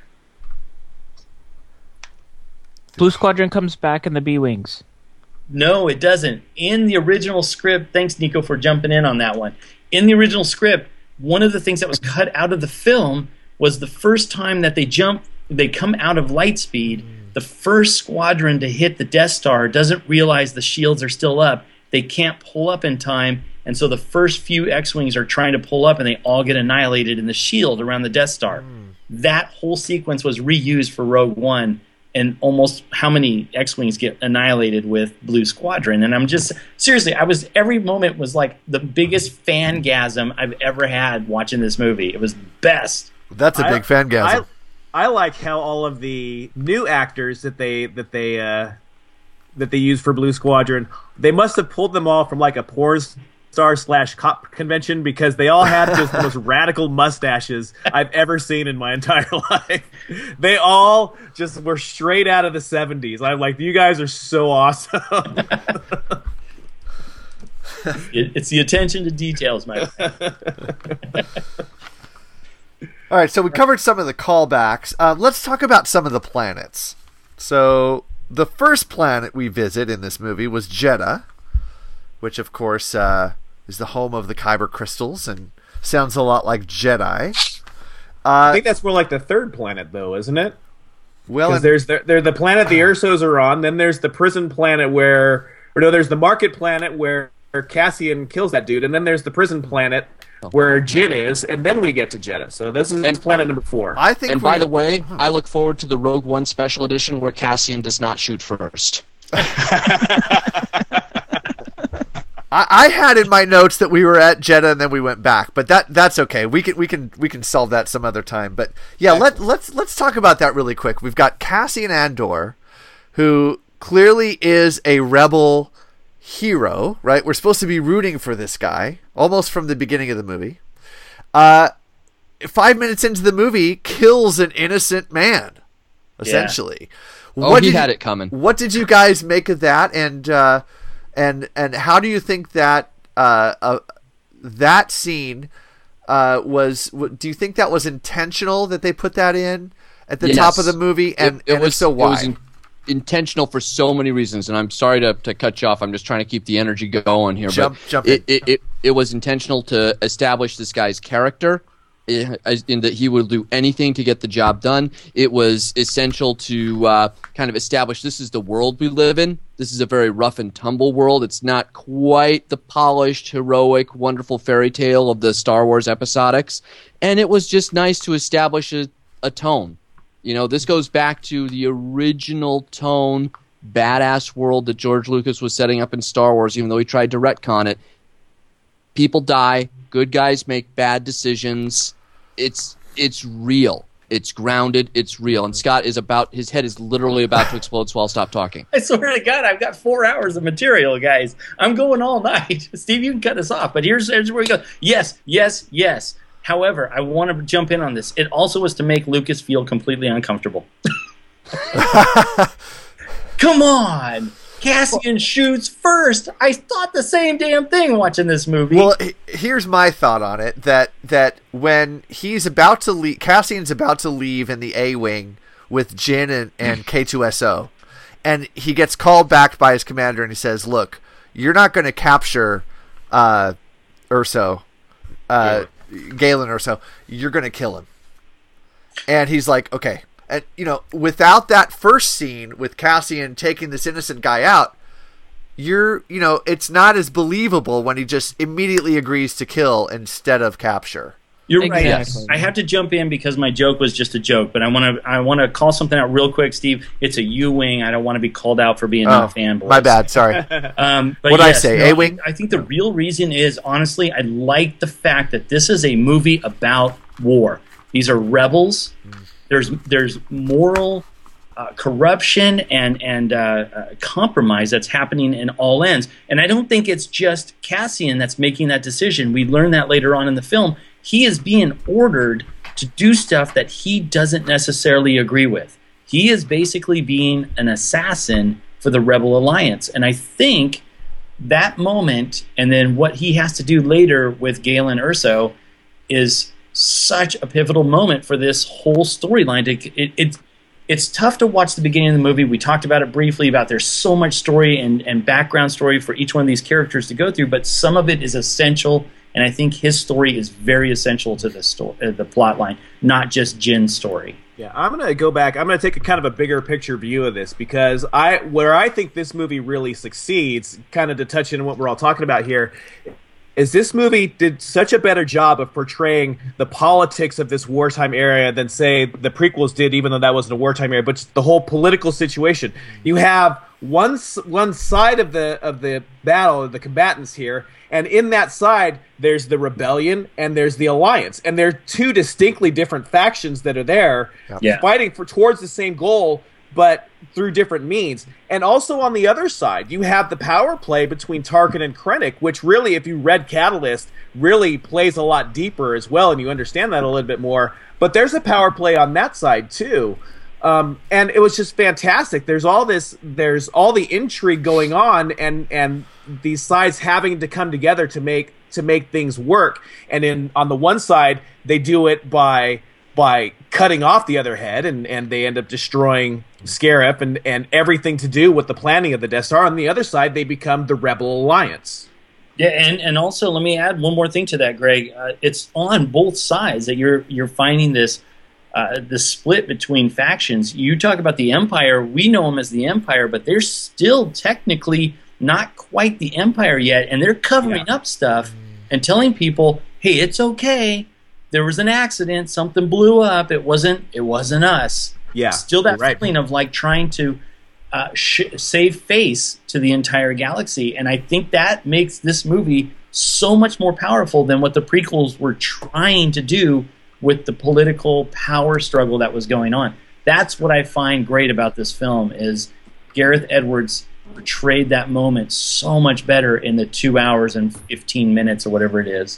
Blue Squadron comes back in the B-Wings. No, it doesn't. In the original script, thanks, Nico, for jumping in on that one. In the original script, one of the things that was cut out of the film was the first time that they jump, they come out of light speed, the first squadron to hit the Death Star doesn't realize the shields are still up. They can't pull up in time, and so the first few X-Wings are trying to pull up, and they all get annihilated in the shield around the Death Star. That whole sequence was reused for Rogue One, and almost how many X-Wings get annihilated with Blue Squadron. And I'm just, seriously, I was, every moment was like the biggest fangasm I've ever had watching this movie. It was best. That's a I- big fangasm. I, I like how all of the new actors that they that they uh, that they use for Blue Squadron, they must have pulled them all from like a porn star slash cop convention, because they all had just the most radical mustaches I've ever seen in my entire life. They all just were straight out of the seventies. I'm like, you guys are so awesome. It, it's the attention to details, my friend. All right, so we covered some of the callbacks. Uh, let's talk about some of the planets. So the first planet we visit in this movie was Jeddah, which of course uh, is the home of the Kyber crystals and sounds a lot like Jedi. I think that's more like the third planet, though, isn't it? Well, Because and- there's the, there's the planet the Ursos are on, then there's the prison planet where, or no, there's the market planet where Cassian kills that dude, and then there's the prison planet where Jin is, and then we get to Jeddah. So this is And- planet number four. I think And we- by the way, I look forward to the Rogue One special edition where Cassian does not shoot first. I, I had in my notes that we were at Jeddah and then we went back, but that that's okay. We can we can we can solve that some other time. But yeah, let let's let's talk about that really quick. We've got Cassian Andor, who clearly is a rebel hero, right? We're supposed to be rooting for this guy almost from the beginning of the movie. Uh, five minutes into the movie, kills an innocent man, essentially. Oh, he did had you- it coming. What did you guys make of that? And uh, and and how do you think that uh, uh, that scene uh, was? w- Do you think that was intentional that they put that in at the Yes. top of the movie? And, it, it and was if so, it why? was in- intentional for so many reasons, and I'm sorry to, to cut you off. I'm just trying to keep the energy going here. Jump- but jump it, in. it, it, it was intentional to establish this guy's character, eh, as in that he will do anything to get the job done. It was essential to uh, kind of establish this is the world we live in. This is a very rough and tumble world. It's not quite the polished, heroic, wonderful fairy tale of the Star Wars episodics. And it was just nice to establish a, a tone. You know, this goes back to the original tone, badass world that George Lucas was setting up in Star Wars, even though he tried to retcon it. People die. Good guys make bad decisions. It's it's real. It's grounded. It's real. And Scott is about, his head is literally about to explode, so I'll stop talking. I swear to God, I've got four hours of material, guys. I'm going all night. Steve, you can cut us off, but here's, here's where we go. Yes, yes, yes. However, I want to jump in on this. It also was to make Lucas feel completely uncomfortable. Come on! Cassian shoots first. I thought the same damn thing watching this movie. Well, h- here's my thought on it: that that when he's about to leave, Cassian's about to leave in the A-wing with Jin and, and K two S O, and he gets called back by his commander, and he says, "Look, you're not going to capture uh, Urso, uh, Galen Urso. You're going to kill him." And he's like, "Okay." And, you know, without that first scene with Cassian taking this innocent guy out, you're, you know, it's not as believable when he just immediately agrees to kill instead of capture. You're Exactly. right. I have to jump in because my joke was just a joke, but I want to I want to call something out real quick, Steve. It's a U-wing. I don't want to be called out for being Oh, not a fanboy. my bad. Sorry. Um, but What'd I yes, say, no, A-wing? I think the real reason is, honestly, I like the fact that this is a movie about war. These are rebels. There's there's moral uh, corruption and and uh, uh, compromise that's happening in all ends. And I don't think it's just Cassian that's making that decision. We learn that later on in the film. He is being ordered to do stuff that he doesn't necessarily agree with. He is basically being an assassin for the Rebel Alliance. And I think that moment and then what he has to do later with Galen Erso is such a pivotal moment for this whole storyline. It, it, it, it's tough to watch the beginning of the movie. We talked about it briefly, about there's so much story and, and background story for each one of these characters to go through, but some of it is essential, and I think his story is very essential to the, sto- uh, the plot line, not just Jin's story. Yeah, I'm going to go back. I'm going to take a kind of a bigger picture view of this because I, where I think this movie really succeeds, kind of to touch in what we're all talking about here, is this movie did such a better job of portraying the politics of this wartime area than, say, the prequels did, even though that wasn't a wartime area, but the whole political situation. You have one one side of the of the battle, the combatants here, and in that side, there's the rebellion and there's the alliance, and they're two distinctly different factions that are there, Yeah. fighting for towards the same goal, but through different means. And also on the other side, you have the power play between Tarkin and Krennic, which really, if you read Catalyst, really plays a lot deeper as well, and you understand that a little bit more. But there's a power play on that side too. Um, and it was just fantastic. There's all this, there's all the intrigue going on, and and these sides having to come together to make to make things work. And in on the one side, they do it by by cutting off the other head, and, and they end up destroying Scarif and, and everything to do with the planning of the Death Star. On the other side, they become the Rebel Alliance. Yeah, and, and also let me add one more thing to that, Greg. Uh, it's on both sides that you're you're finding this uh, the split between factions. You talk about the Empire. We know them as the Empire, but they're still technically not quite the Empire yet, and they're covering up stuff and telling people, "Hey, it's okay. There was an accident. Something blew up. It wasn't. It wasn't us." Yeah, Still that right. feeling of like trying to uh, sh- save face to the entire galaxy, and I think that makes this movie so much more powerful than what the prequels were trying to do with the political power struggle that was going on. That's what I find great about this film is Gareth Edwards portrayed that moment so much better in the two hours and fifteen minutes or whatever it is.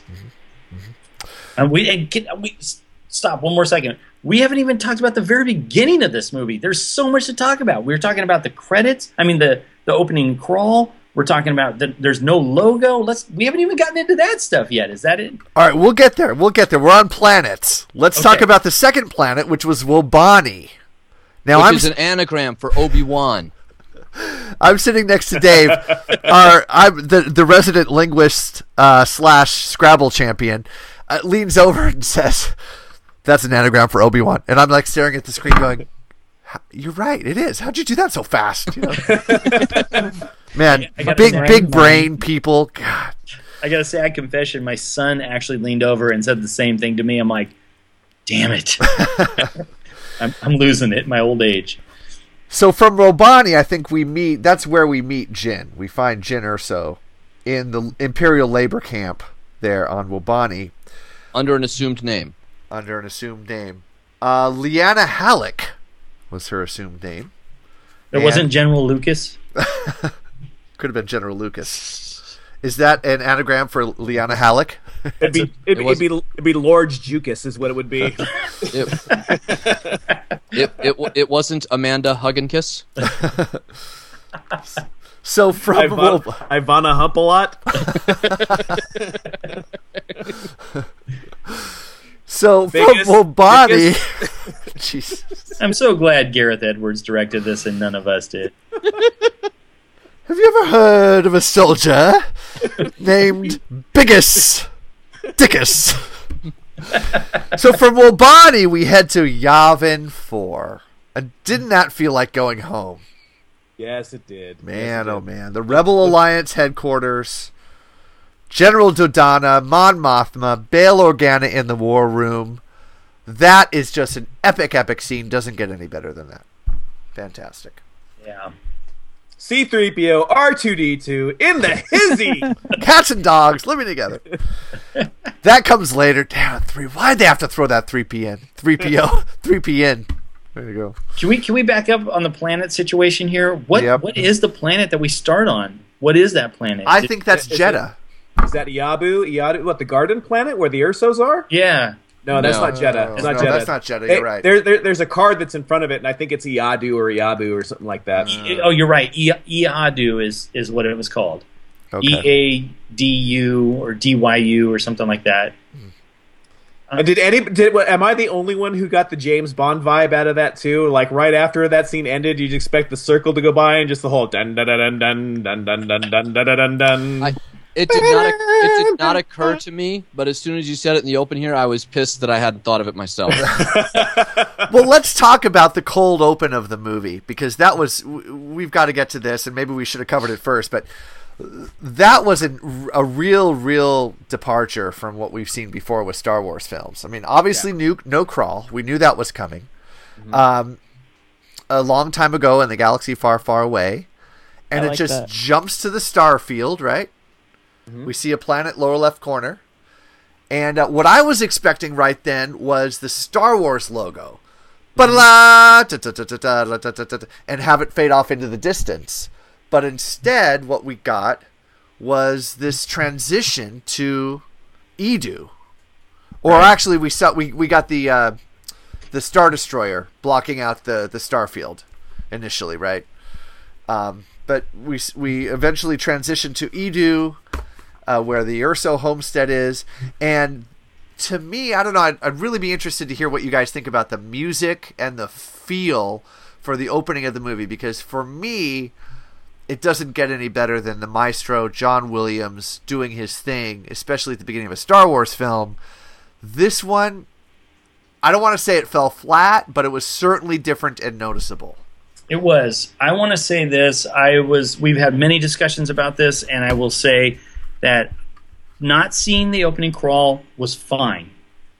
And we, and can, we stop one more second. We haven't even talked about the very beginning of this movie. There's so much to talk about. We were talking about the credits. I mean, the the opening crawl. We're talking about the, there's no logo. Let's. We haven't even gotten into that stuff yet. Is that it? All right, we'll get there. We'll get there. We're on planets. Let's Okay. talk about the second planet, which was Wobani. Now, Which I'm is an anagram for Obi-Wan. I'm sitting next to Dave, our I'm the the resident linguist uh, slash Scrabble champion, uh, leans over and says, "That's an anagram for Obi-Wan," and I'm like staring at the screen, going, "You're right, it is. How'd you do that so fast?" You know? Man, I gotta big say- big brain people. God. I gotta say, I confession. My son actually leaned over and said the same thing to me. I'm like, damn it, I'm, I'm losing it. in My old age. So from Wobani, I think we meet. That's where we meet Jin. We find Jin Erso in the Imperial labor camp there on Wobani Under an assumed name. under an assumed name. Uh, Liana Halleck was her assumed name. It And- wasn't General Lucas. Could have been General Lucas. Is that an anagram for Liana Halleck? It'd be, it'd, it was- it'd be it'd be Lord Jukas is what it would be. It, it, it, it wasn't Amanda Hug and Kiss? So from I wanna, I wanna hump a lot. So Biggest- from Wobani, biggest- Jesus. I'm so glad Gareth Edwards directed this and none of us did. Have you ever heard of a soldier named Biggus Dickus? So from Wobani, we head to Yavin four. And didn't that feel like going home? Yes, it did. Man, yes, it oh did. man. The Rebel Alliance headquarters, General Dodonna, Mon Mothma, Bail Organa in the war room. That is just an epic, epic scene. Doesn't get any better than that. Fantastic. Yeah. C three P O, R two D two, in the hizzy! Cats and dogs living together. That comes later. Damn, three. Why'd they have to throw that three P in? three P O, three P in. There you go. Can we can we back up on the planet situation here? What Yep. what is the planet that we start on? What is that planet? I Did- think that's Is it- Jeddah. Is that Iabu? Iadu? What, the garden planet where the Ursos are? Yeah. No, that's No. not Jeddah. It's not No, Jeddah. that's not Jeddah. Hey, You're right. There, there, there's a card that's in front of it, and I think it's Iadu or Iabu or something like that. Oh, you're right. I- Iadu is is what it was called. Okay. E A D U or D Y U or something like that. And did any? Did what, am I the only one who got the James Bond vibe out of that too? Like right after that scene ended, you'd expect the circle to go by and just the whole dun dun dun dun dun dun dun dun dun dun dun. I, it did not. It did not occur to me, but as soon as you said it in the open here, I was pissed that I hadn't thought of it myself. Well, let's talk about the cold open of the movie, because that was, w- we've got to get to this, and maybe we should have covered it first, but that was a, a real, real departure from what we've seen before with Star Wars films. I mean, obviously, Yeah. new, no crawl. We knew that was coming. Mm-hmm. Um, a long time ago in the galaxy far, far away. And I it like just that. jumps to the star field, right? Mm-hmm. We see a planet lower left corner. And uh, what I was expecting right then was the Star Wars logo. Ba-da-la, ta-ta-ta-ta-ta-ta-ta-ta, and have it fade off into the distance. But instead, what we got was this transition to Edu. Or actually, we saw we, we got the uh, the Star Destroyer blocking out the, the star field initially, right? Um, but we we eventually transitioned to Edu, uh, where the Urso homestead is. And to me, I don't know, I'd, I'd really be interested to hear what you guys think about the music and the feel for the opening of the movie, because for me, it doesn't get any better than the maestro John Williams doing his thing, especially at the beginning of a Star Wars film. This one, I don't want to say it fell flat, but it was certainly different and noticeable. It was. I want to say this. I was. We've had many discussions about this, and I will say that not seeing the opening crawl was fine.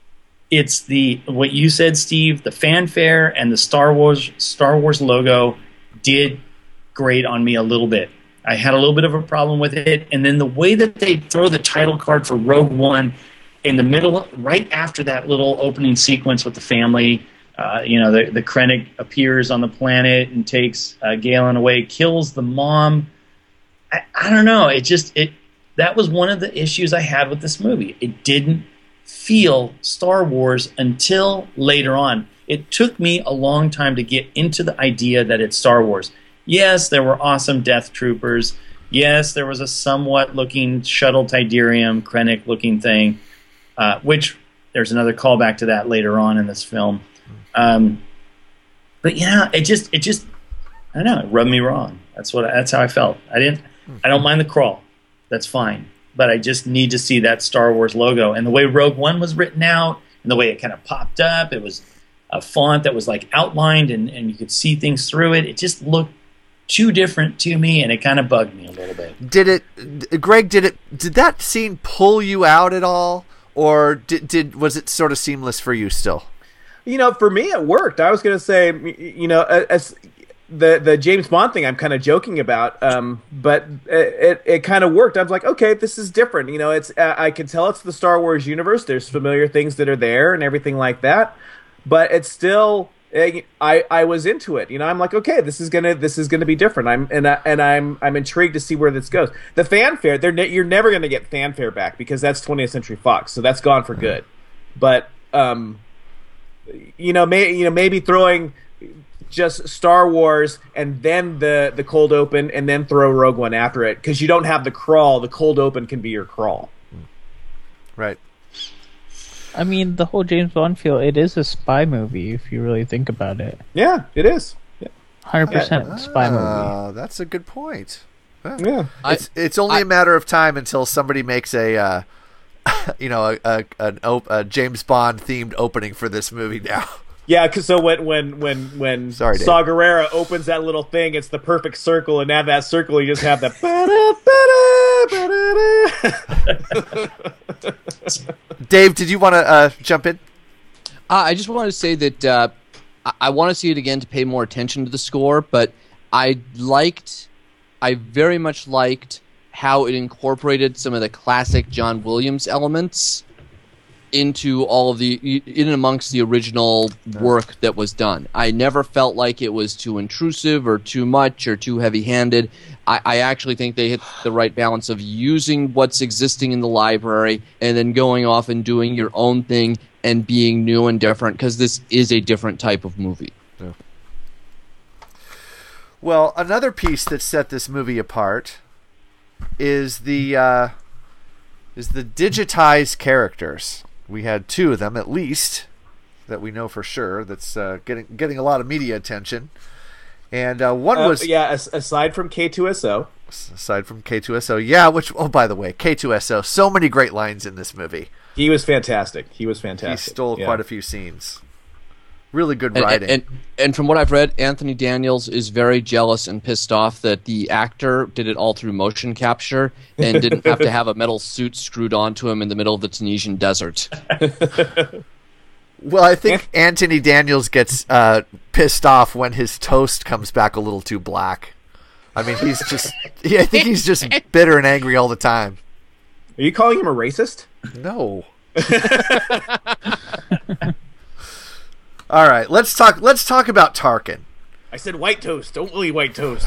It's the what you said, Steve. The fanfare and the Star Wars Star Wars logo did grate on me a little bit. I had a little bit of a problem with it, and then the way that they throw the title card for Rogue One in the middle, right after that little opening sequence with the family. Uh, you know, the, the Krennic appears on the planet and takes uh, Galen away, kills the mom. I, I don't know. It just it that was one of the issues I had with this movie. It didn't feel Star Wars until later on. It took me a long time to get into the idea that it's Star Wars. Yes, there were awesome Death Troopers. Yes, there was a somewhat looking shuttle Tidarium Krennic looking thing, uh, which there's another callback to that later on in this film. Um, but yeah, it just, it just, I don't know, it rubbed me wrong. That's what, that's how I felt. I didn't, I don't mind the crawl. That's fine. But I just need to see that Star Wars logo. And the way Rogue One was written out and the way it kind of popped up, it was a font that was like outlined and, and you could see things through it. It just looked too different to me, and it kind of bugged me a little bit. Did it, Greg, did it, did that scene pull you out at all? Or did, did was it sort of seamless for you still? You know, for me, it worked. I was going to say, you know, as the the James Bond thing, I'm kind of joking about, um, but it it, it kind of worked. I was like, okay, this is different. You know, it's uh, I can tell it's the Star Wars universe. There's familiar things that are there and everything like that, but it's still. I, I was into it, you know. I'm like, okay, this is gonna this is gonna be different. I'm and I, and I'm I'm intrigued to see where this goes. The fanfare, they're ne- you're never gonna get fanfare back because that's twentieth Century Fox, so that's gone for good. But um, you know, may you know maybe throwing just Star Wars and then the the cold open and then throw Rogue One after it, because you don't have the crawl. The cold open can be your crawl. Right. I mean, the whole James Bond feel, it is a spy movie if you really think about it. Yeah, it is. Yeah. one hundred percent Yeah. spy movie. Uh, that's a good point. Huh. Yeah. It's it's only I- a matter of time until somebody makes a uh, you know a a, an op- a James Bond themed opening for this movie now. Yeah, because so when when when when Sorry, Dave. Saw Gerrera opens that little thing, it's the perfect circle, and out of that circle, you just have the. Dave, did you want to uh, jump in? Uh, I just wanted to say that uh, I, I want to see it again to pay more attention to the score, but I liked, I very much liked how it incorporated some of the classic John Williams elements into all of the, in and amongst the original work that was done. I never felt like it was too intrusive or too much or too heavy-handed. I, I actually think they hit the right balance of using what's existing in the library and then going off and doing your own thing and being new and different, because this is a different type of movie. Yeah. Well, another piece that set this movie apart is the uh, is the digitized characters. We had two of them at least that we know for sure. That's uh, getting getting a lot of media attention, and uh, one Uh, was yeah. as- Aside from K two S O, aside from K two S O. Yeah, which oh by the way, K two S O. So many great lines in this movie. he was fantastic. He was He fantastic. stole Yeah. quite a few scenes. Really good And, writing. and, and from what I've read, Anthony Daniels is very jealous and pissed off that the actor did it all through motion capture and didn't have to have a metal suit screwed onto him in the middle of the Tunisian desert. Well, I think Anthony Daniels gets uh, pissed off when his toast comes back a little too black. I mean, he's just, yeah, I think he's just bitter and angry all the time. Are you calling him a racist? No. All right, let's talk. Let's talk about Tarkin. I said white toast. Don't really white toast.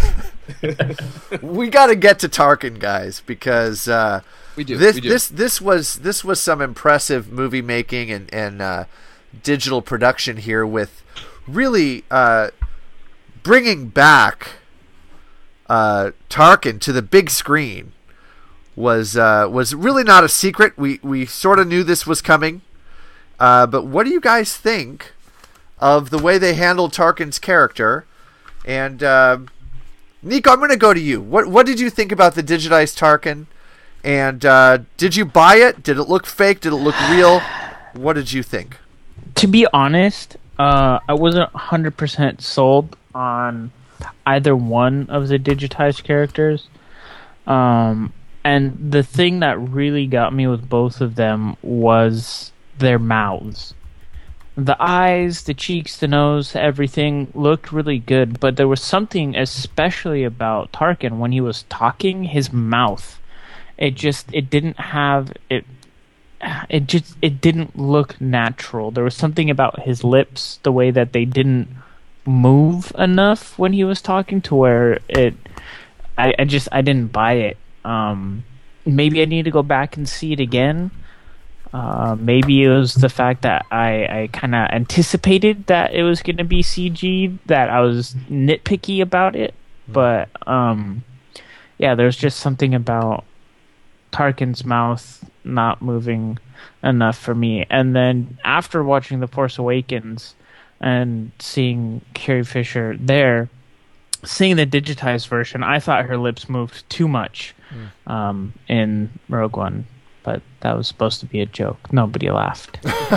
We got to get to Tarkin, guys, because uh, We do, This we do. this this was this was some impressive movie making and and uh, digital production here, with really uh, bringing back uh, Tarkin to the big screen. Was uh, was really not a secret. We we sort of knew this was coming. Uh, but what do you guys think of the way they handled Tarkin's character? And uh, Nico, I'm going to go to you. What what did you think about the digitized Tarkin? And uh, did you buy it? Did it look fake? Did it look real? What did you think? To be honest, uh, I wasn't one hundred percent sold on either one of the digitized characters. Um, and the thing that really got me with both of them was their mouths. The eyes, the cheeks, the nose, everything looked really good, but there was something especially about Tarkin when he was talking, his mouth. It just, it didn't have, it it just, it didn't look natural. There was something about his lips, the way that they didn't move enough when he was talking, to where it, I, I just, I didn't buy it. Um, maybe I need to go back and see it again. Uh, maybe it was the fact that I, I kind of anticipated that it was going to be C G, that I was nitpicky about it. But, um, yeah, there's just something about Tarkin's mouth not moving enough for me. And then after watching The Force Awakens and seeing Carrie Fisher there, seeing the digitized version, I thought her lips moved too much um, in Rogue One. But that was supposed to be a joke. Nobody laughed.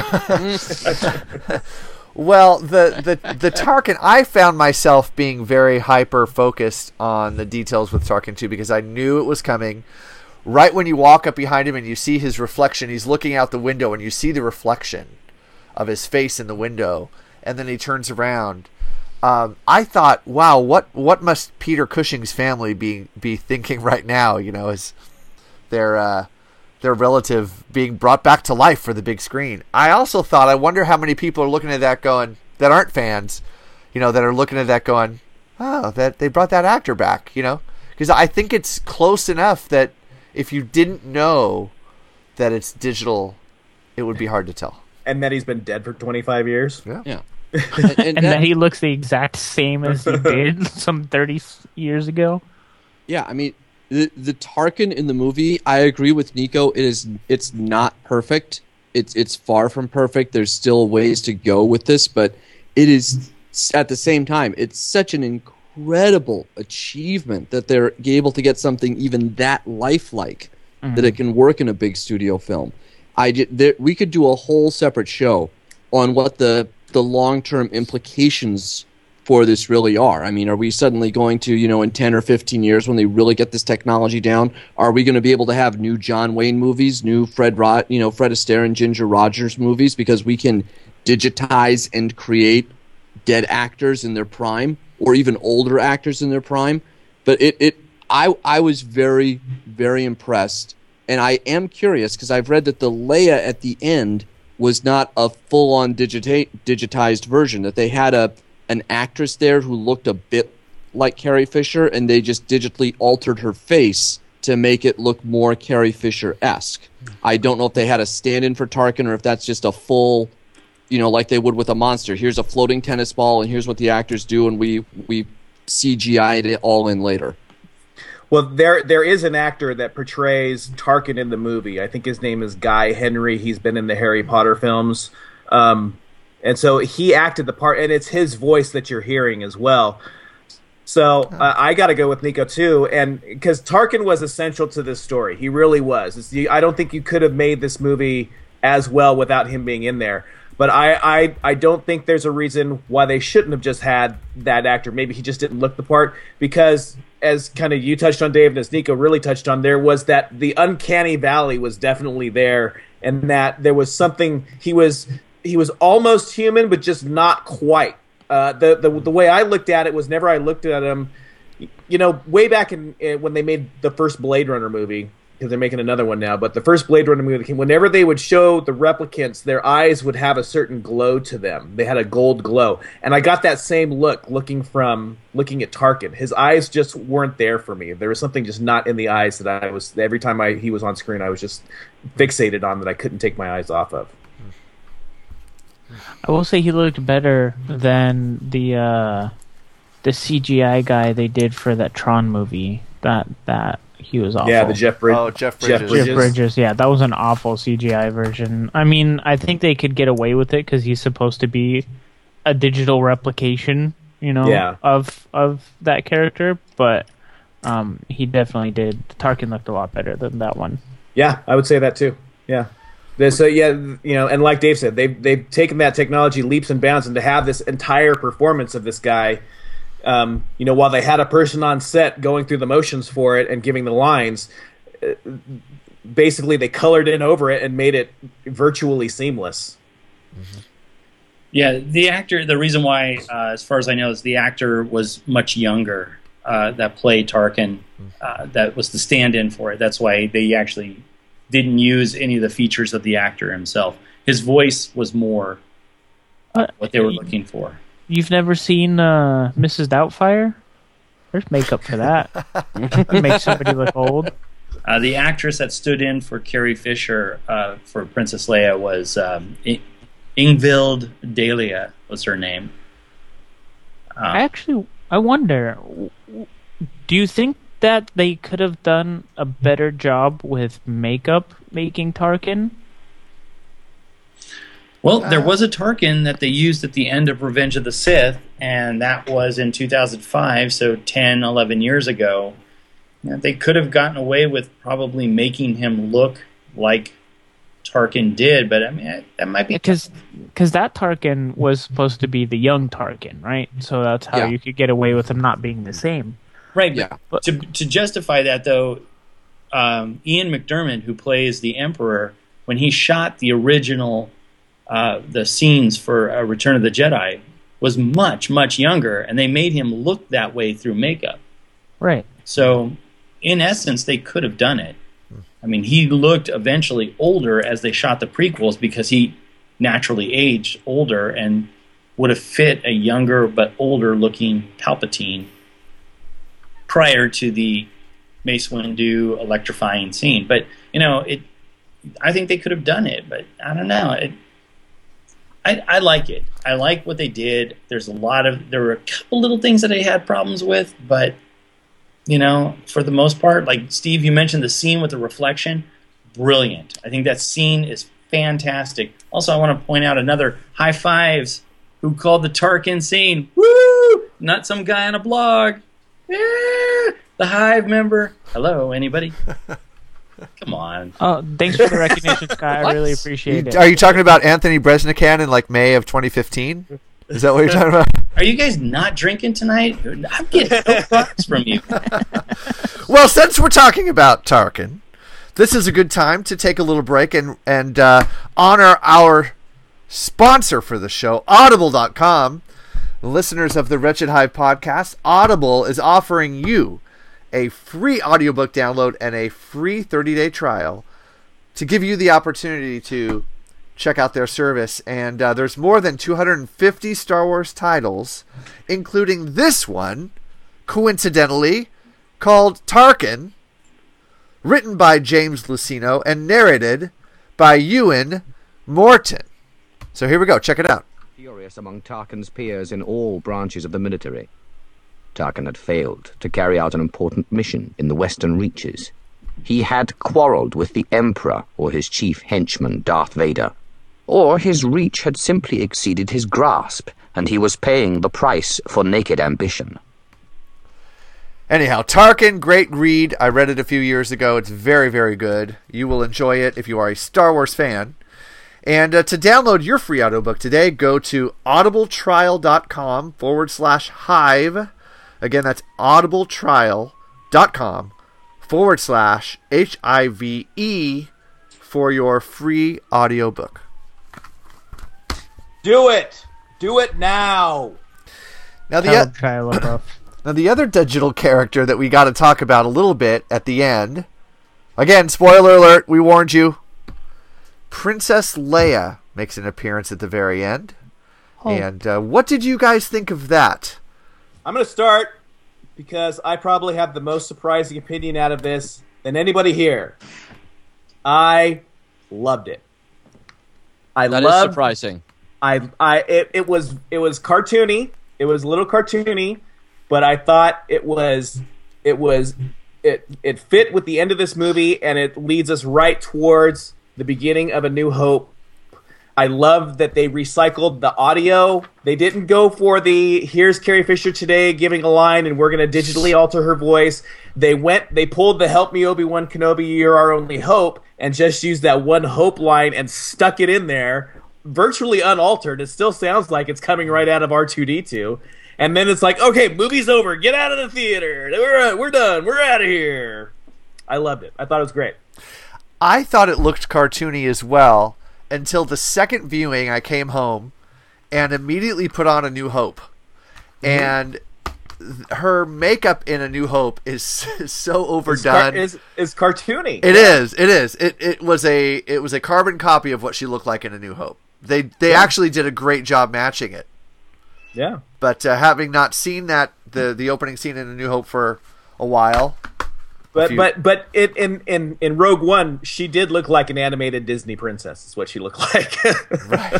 Well, the, the, the Tarkin, I found myself being very hyper focused on the details with Tarkin two, because I knew it was coming. Right when you walk up behind him and you see his reflection, he's looking out the window and you see the reflection of his face in the window, and then he turns around. Um, I thought, wow, what what must Peter Cushing's family be be thinking right now? You know, as their uh, their relative being brought back to life for the big screen. I also thought, I wonder how many people are looking at that going, that aren't fans, you know, that are looking at that going, oh, that they brought that actor back, you know, because I think it's close enough that if you didn't know that it's digital, it would be hard to tell. And that he's been dead for twenty-five years. Yeah. Yeah. and, and that, that he looks the exact same as he did some thirty years ago. Yeah, I mean, the the Tarkin in the movie, I agree with Nico. It is it's not perfect. It's it's far from perfect. There's still ways to go with this, but it is at the same time, it's such an incredible achievement that they're able to get something even that lifelike mm-hmm. that it can work in a big studio film. I did, there, we could do a whole separate show on what the the long-term implications for this really are. I mean, are we suddenly going to, you know, in ten or fifteen years when they really get this technology down, are we going to be able to have new John Wayne movies, new Fred Rod, you know, Fred Astaire and Ginger Rogers movies because we can digitize and create dead actors in their prime or even older actors in their prime? But it, it I I was very, very impressed. And I am curious because I've read that the Leia at the end was not a full-on digita- digitized version, that they had a an actress there who looked a bit like Carrie Fisher, and they just digitally altered her face to make it look more Carrie Fisher-esque. I don't know if they had a stand-in for Tarkin or if that's just a full, you know, like they would with a monster. Here's a floating tennis ball, and here's what the actors do, and we we C G I'd it all in later. Well, there there is an actor that portrays Tarkin in the movie. I think his name is Guy Henry. He's been in the Harry Potter films. Um, and so he acted the part, and it's his voice that you're hearing as well. So uh, I got to go with Nico, too, and because Tarkin was essential to this story. He really was. It's, I don't think you could have made this movie as well without him being in there. But I, I, I don't think there's a reason why they shouldn't have just had that actor. Maybe he just didn't look the part because, as kind of you touched on, Dave, and as Nico really touched on, there was that the uncanny valley was definitely there, and that there was something he was he was almost human, but just not quite. Uh, the the the way I looked at it was never I looked at him, you know, way back in, in when they made the first Blade Runner movie. Because they're making another one now, but the first Blade Runner movie came. Whenever they would show the replicants, their eyes would have a certain glow to them. They had a gold glow, and I got that same look looking from looking at Tarkin. His eyes just weren't there for me. There was something just not in the eyes that I was. Every time I he was on screen, I was just fixated on that I couldn't take my eyes off of. I will say he looked better than the uh, the C G I guy they did for that Tron movie. That that. He was awful. Yeah, the Jeff Bridges. Oh, Jeff Bridges. Jeff Bridges. Jeff Bridges, yeah, that was an awful C G I version. I mean, I think they could get away with it because he's supposed to be a digital replication, you know, yeah. of of that character. But um, he definitely did. Tarkin looked a lot better than that one. Yeah, I would say that too. Yeah. So yeah, you know, and like Dave said, they've they've taken that technology leaps and bounds, and to have this entire performance of this guy. Um, you know, while they had a person on set going through the motions for it and giving the lines, uh, basically they colored in over it and made it virtually seamless. Mm-hmm. Yeah, the actor, the reason why, uh, as far as I know, is the actor was much younger uh, that played Tarkin. Uh, that was the stand-in for it. That's why they actually didn't use any of the features of the actor himself. His voice was more uh, what they were looking for. You've never seen uh, Missus Doubtfire? There's makeup for that. Make somebody look old. Uh, the actress that stood in for Carrie Fisher uh, for Princess Leia was um, I- Ingvild Dahlia was her name. Um, I actually, I wonder, do you think that they could have done a better job with makeup making Tarkin? Well, there was a Tarkin that they used at the end of Revenge of the Sith, and that was in two thousand five, so ten, eleven years ago. And they could have gotten away with probably making him look like Tarkin did, but I mean, that might be... Because because that Tarkin was supposed to be the young Tarkin, right? So that's how Yeah. you could get away with him not being the same. Right, Yeah. but to, to justify that, though, um, Ian McDiarmid, who plays the Emperor, when he shot the original... Uh, the scenes for uh, Return of the Jedi was much, much younger, and they made him look that way through makeup. Right. So, in essence, they could have done it. I mean, he looked eventually older as they shot the prequels because he naturally aged older and would have fit a younger but older-looking Palpatine prior to the Mace Windu electrifying scene. But, you know, it. I think they could have done it, but I don't know. It, I, I like it. I like what they did. There's a lot of there were a couple little things that I had problems with, but you know, for the most part, like Steve, you mentioned the scene with the reflection, brilliant. I think that scene is fantastic. Also, I want to point out another high fives who called the Tarkin scene. Woo! Not some guy on a blog. Yeah! The Hive member. Hello, anybody? Come on. Oh, thanks for the recognition, Scott. I really appreciate You- it. Are you talking about Anthony Breznican in like May of twenty fifteen? Is that what you're talking about? Are you guys not drinking tonight? I'm getting no props from you. Well, since we're talking about Tarkin, this is a good time to take a little break and and uh, honor our sponsor for the show, Audible dot com. Listeners of the Wretched Hive podcast, Audible is offering you a free audiobook download and a free thirty-day trial to give you the opportunity to check out their service. And uh, there's more than two hundred fifty Star Wars titles, including this one, coincidentally, called Tarkin, written by James Luceno and narrated by Ewan Morton. So here we go. Check it out. Furious among Tarkin's peers in all branches of the military. Tarkin had failed to carry out an important mission in the Western Reaches. He had quarreled with the Emperor or his chief henchman, Darth Vader. Or his reach had simply exceeded his grasp, and he was paying the price for naked ambition. Anyhow, Tarkin, great read. I read it a few years ago. It's very, very good. You will enjoy it if you are a Star Wars fan. And uh, to download your free audiobook today, go to audibletrial.com forward slash hive. Again, that's audibletrial.com forward slash H I V E for your free audiobook. Do it! Do it now! Now the, Child Shia LaBeouf. now the other digital character that we got to talk about a little bit at the end. Again, spoiler alert, we warned you. Princess Leia makes an appearance at the very end. Oh. And uh, what did you guys think of that? I'm going to start because I probably have the most surprising opinion out of this than anybody here. I loved it. I That is loved, surprising. I I it, it was it was cartoony. It was a little cartoony, but I thought it was it was it it fit with the end of this movie, and it leads us right towards the beginning of A New Hope. I love that they recycled the audio. They didn't go for the here's Carrie Fisher today giving a line and we're going to digitally alter her voice. They went, they pulled the help me Obi-Wan Kenobi, you're our only hope, and just used that one hope line and stuck it in there, virtually unaltered. It still sounds like it's coming right out of R two D two. And then it's like, okay, movie's over. Get out of the theater. We're, we're done. We're out of here. I loved it. I thought it was great. I thought it looked cartoony as well until the second viewing. I came home and immediately put on A New Hope. Mm-hmm. And th- her makeup in A New Hope is so overdone. It's, car- it's, it's cartoony. It yeah. is. It is. It it was a it was a carbon copy of what she looked like in A New Hope. They they yeah. actually did a great job matching it. Yeah. But uh, having not seen that the the opening scene in A New Hope for a while. But you... but but it, in in in Rogue One, she did look like an animated Disney princess. Is what she looked like. Right.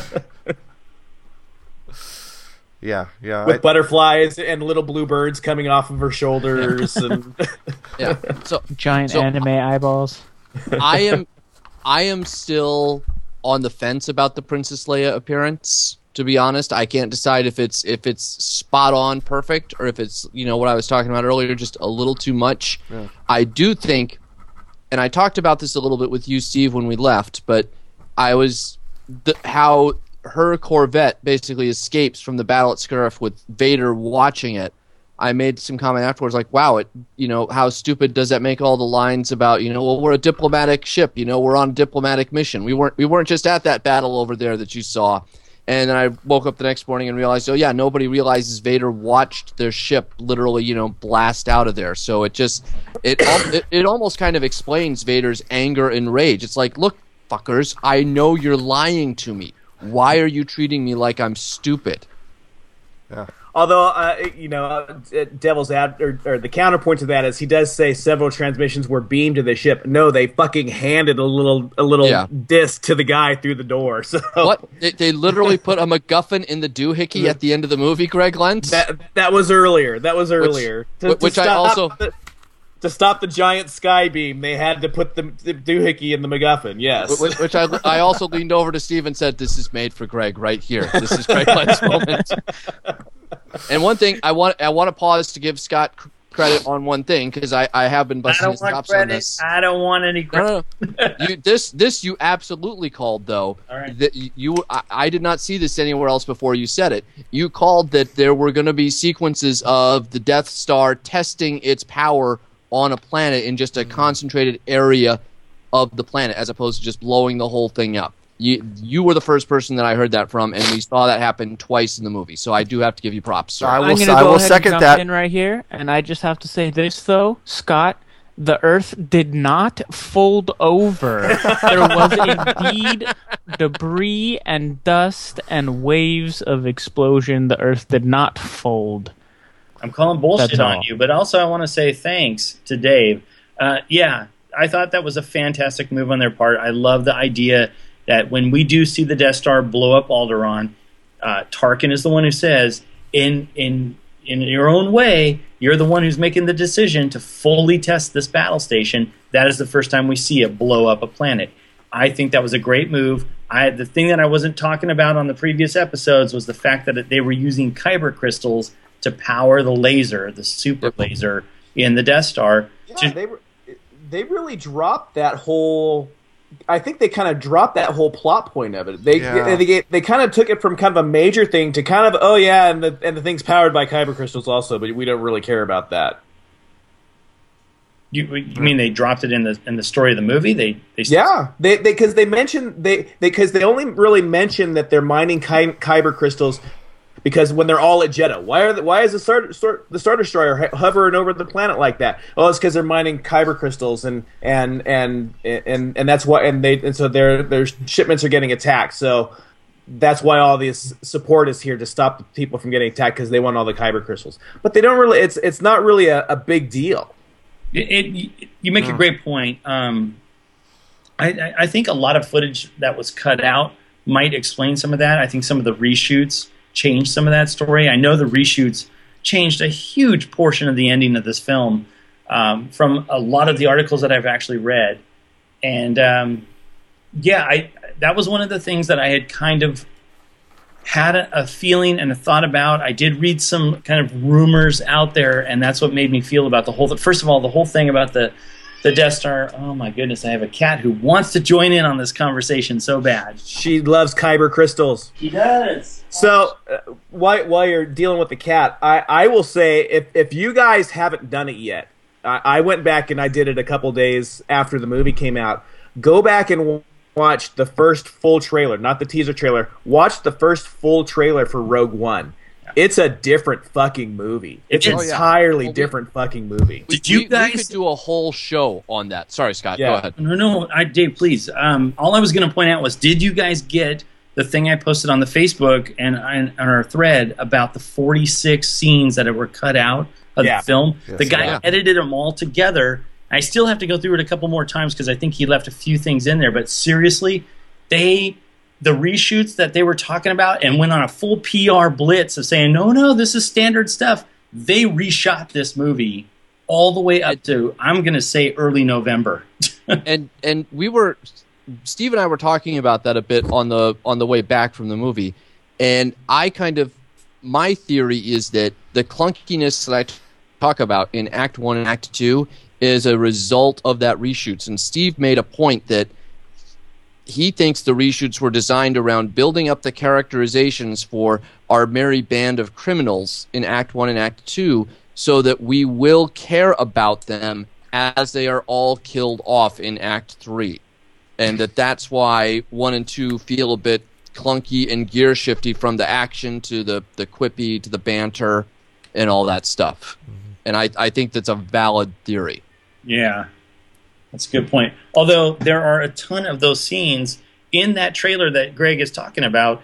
Yeah, yeah. With I... butterflies and little blue birds coming off of her shoulders, and yeah, so giant so, anime eyeballs. I am, I am still on the fence about the Princess Leia appearance. To be honest, I can't decide if it's if it's spot on perfect or if it's, you know, what I was talking about earlier, just a little too much. Yeah. I do think, and I talked about this a little bit with you, Steve, when we left, but I was the, how her Corvette basically escapes from the battle at Scarif with Vader watching it. I made some comment afterwards, like, wow, it, you know, how stupid does that make all the lines about, you know, well, we're a diplomatic ship, you know, we're on a diplomatic mission. We weren't we weren't just at that battle over there that you saw. And then I woke up the next morning and realized, oh, yeah, nobody realizes Vader watched their ship literally, you know, blast out of there. So it just, it, it it almost kind of explains Vader's anger and rage. It's like, look, fuckers, I know you're lying to me. Why are you treating me like I'm stupid? Yeah. Although, uh, you know, uh, Devil's ad or, or the counterpoint to that is he does say several transmissions were beamed to the ship. No, they fucking handed a little a little Yeah. disc to the guy through the door. So What? They, they literally put a MacGuffin in the doohickey at the end of the movie, Greg Lentz? that that was earlier. That was earlier. Which, To- to which I stop also... the- to stop the giant sky beam, they had to put the, the doohickey in the MacGuffin. Yes, Which, which I, I also leaned over to Steve and said, "This is made for Greg right here. This is Greg Lentz's moment." And one thing I want I want to pause to give Scott c- credit on one thing because I, I have been I busting don't his want chops on credit. this. I don't want any credit. No, no, no. you, this this you absolutely called though. All right. That you, you I, I did not see this anywhere else before you said it. You called that there were going to be sequences of the Death Star testing its power on a planet in just a concentrated area of the planet, as opposed to just blowing the whole thing up. You you were the first person that I heard that from, and we saw that happen twice in the movie. So I do have to give you props, sir. I will, I'm s- gonna I go will ahead second and jump that. in right here, and I just have to say this though, Scott. The Earth did not fold over. There was indeed debris and dust and waves of explosion. The Earth did not fold. I'm calling bullshit That's on all. you, but also I want to say thanks to Dave. Uh, yeah, I thought that was a fantastic move on their part. I love the idea that when we do see the Death Star blow up Alderaan, uh, Tarkin is the one who says, in in in your own way, you're the one who's making the decision to fully test this battle station. That is the first time we see it blow up a planet. I think that was a great move. I, the thing that I wasn't talking about on the previous episodes was the fact that they were using kyber crystals to power the laser, the super laser in the Death Star. yeah, to- they were, they really dropped that whole. I think they kind of dropped that whole plot point of it. They Yeah. they, they, they kind of took it from kind of a major thing to kind of oh yeah, and the and the thing's powered by kyber crystals also, but we don't really care about that. You, you mean they dropped it in the in the story of the movie? They, they Yeah, they because they, mentioned they because they, they only really mention that they're mining ky- kyber crystals because when they're all at Jeddah, why are the, why is the star, star the Star Destroyer ho- hovering over the planet like that? Oh, it's because they're mining kyber crystals and and and and and that's why and they and so their their shipments are getting attacked. So that's why all this support is here to stop the people from getting attacked because they want all the kyber crystals. But they don't really. It's it's not really a, a big deal. It, it, you make a great point. Um, I, I, I think a lot of footage that was cut out might explain some of that. I think some of the reshoots changed some of that story. I know the reshoots changed a huge portion of the ending of this film um, from a lot of the articles that I've actually read. And um, yeah, I that was one of the things that I had kind of had a, a feeling and a thought about. I did read some kind of rumors out there, and that's what made me feel about the whole thing. First of all, the whole thing about the, the Death Star. Oh my goodness, I have a cat who wants to join in on this conversation so bad. She loves kyber crystals. He does. So uh, while while you're dealing with the cat, I, I will say if if you guys haven't done it yet, I, I went back and I did it a couple days after the movie came out. Go back and w- watch the first full trailer, not the teaser trailer. Watch the first full trailer for Rogue One. It's a different fucking movie. It's an Oh, yeah. entirely different fucking movie. Did you we, guys- we could do a whole show on that. Sorry, Scott. Yeah. Go ahead. No, no, I, Dave, please. Um, all I was going to point out was, did you guys get the thing I posted on the Facebook and on our thread about the forty-six scenes that were cut out of Yeah. the film? Yes, the guy yeah. edited them all together. I still have to go through it a couple more times because I think he left a few things in there. But seriously, they the reshoots that they were talking about and went on a full P R blitz of saying, no, no, this is standard stuff. They reshot this movie all the way up to, I'm going to say, early November. and and we were Steve and I were talking about that a bit on the on the way back from the movie, and I kind of my theory is that the clunkiness that I t- talk about in Act One and Act Two is a result of that reshoots. And Steve made a point that he thinks the reshoots were designed around building up the characterizations for our merry band of criminals in Act One and Act Two, so that we will care about them as they are all killed off in Act Three. And that that's why one and two feel a bit clunky and gear shifty from the action to the, the quippy to the banter and all that stuff. Mm-hmm. And I, I think that's a valid theory. Yeah, that's a good point. Although there are a ton of those scenes in that trailer that Greg is talking about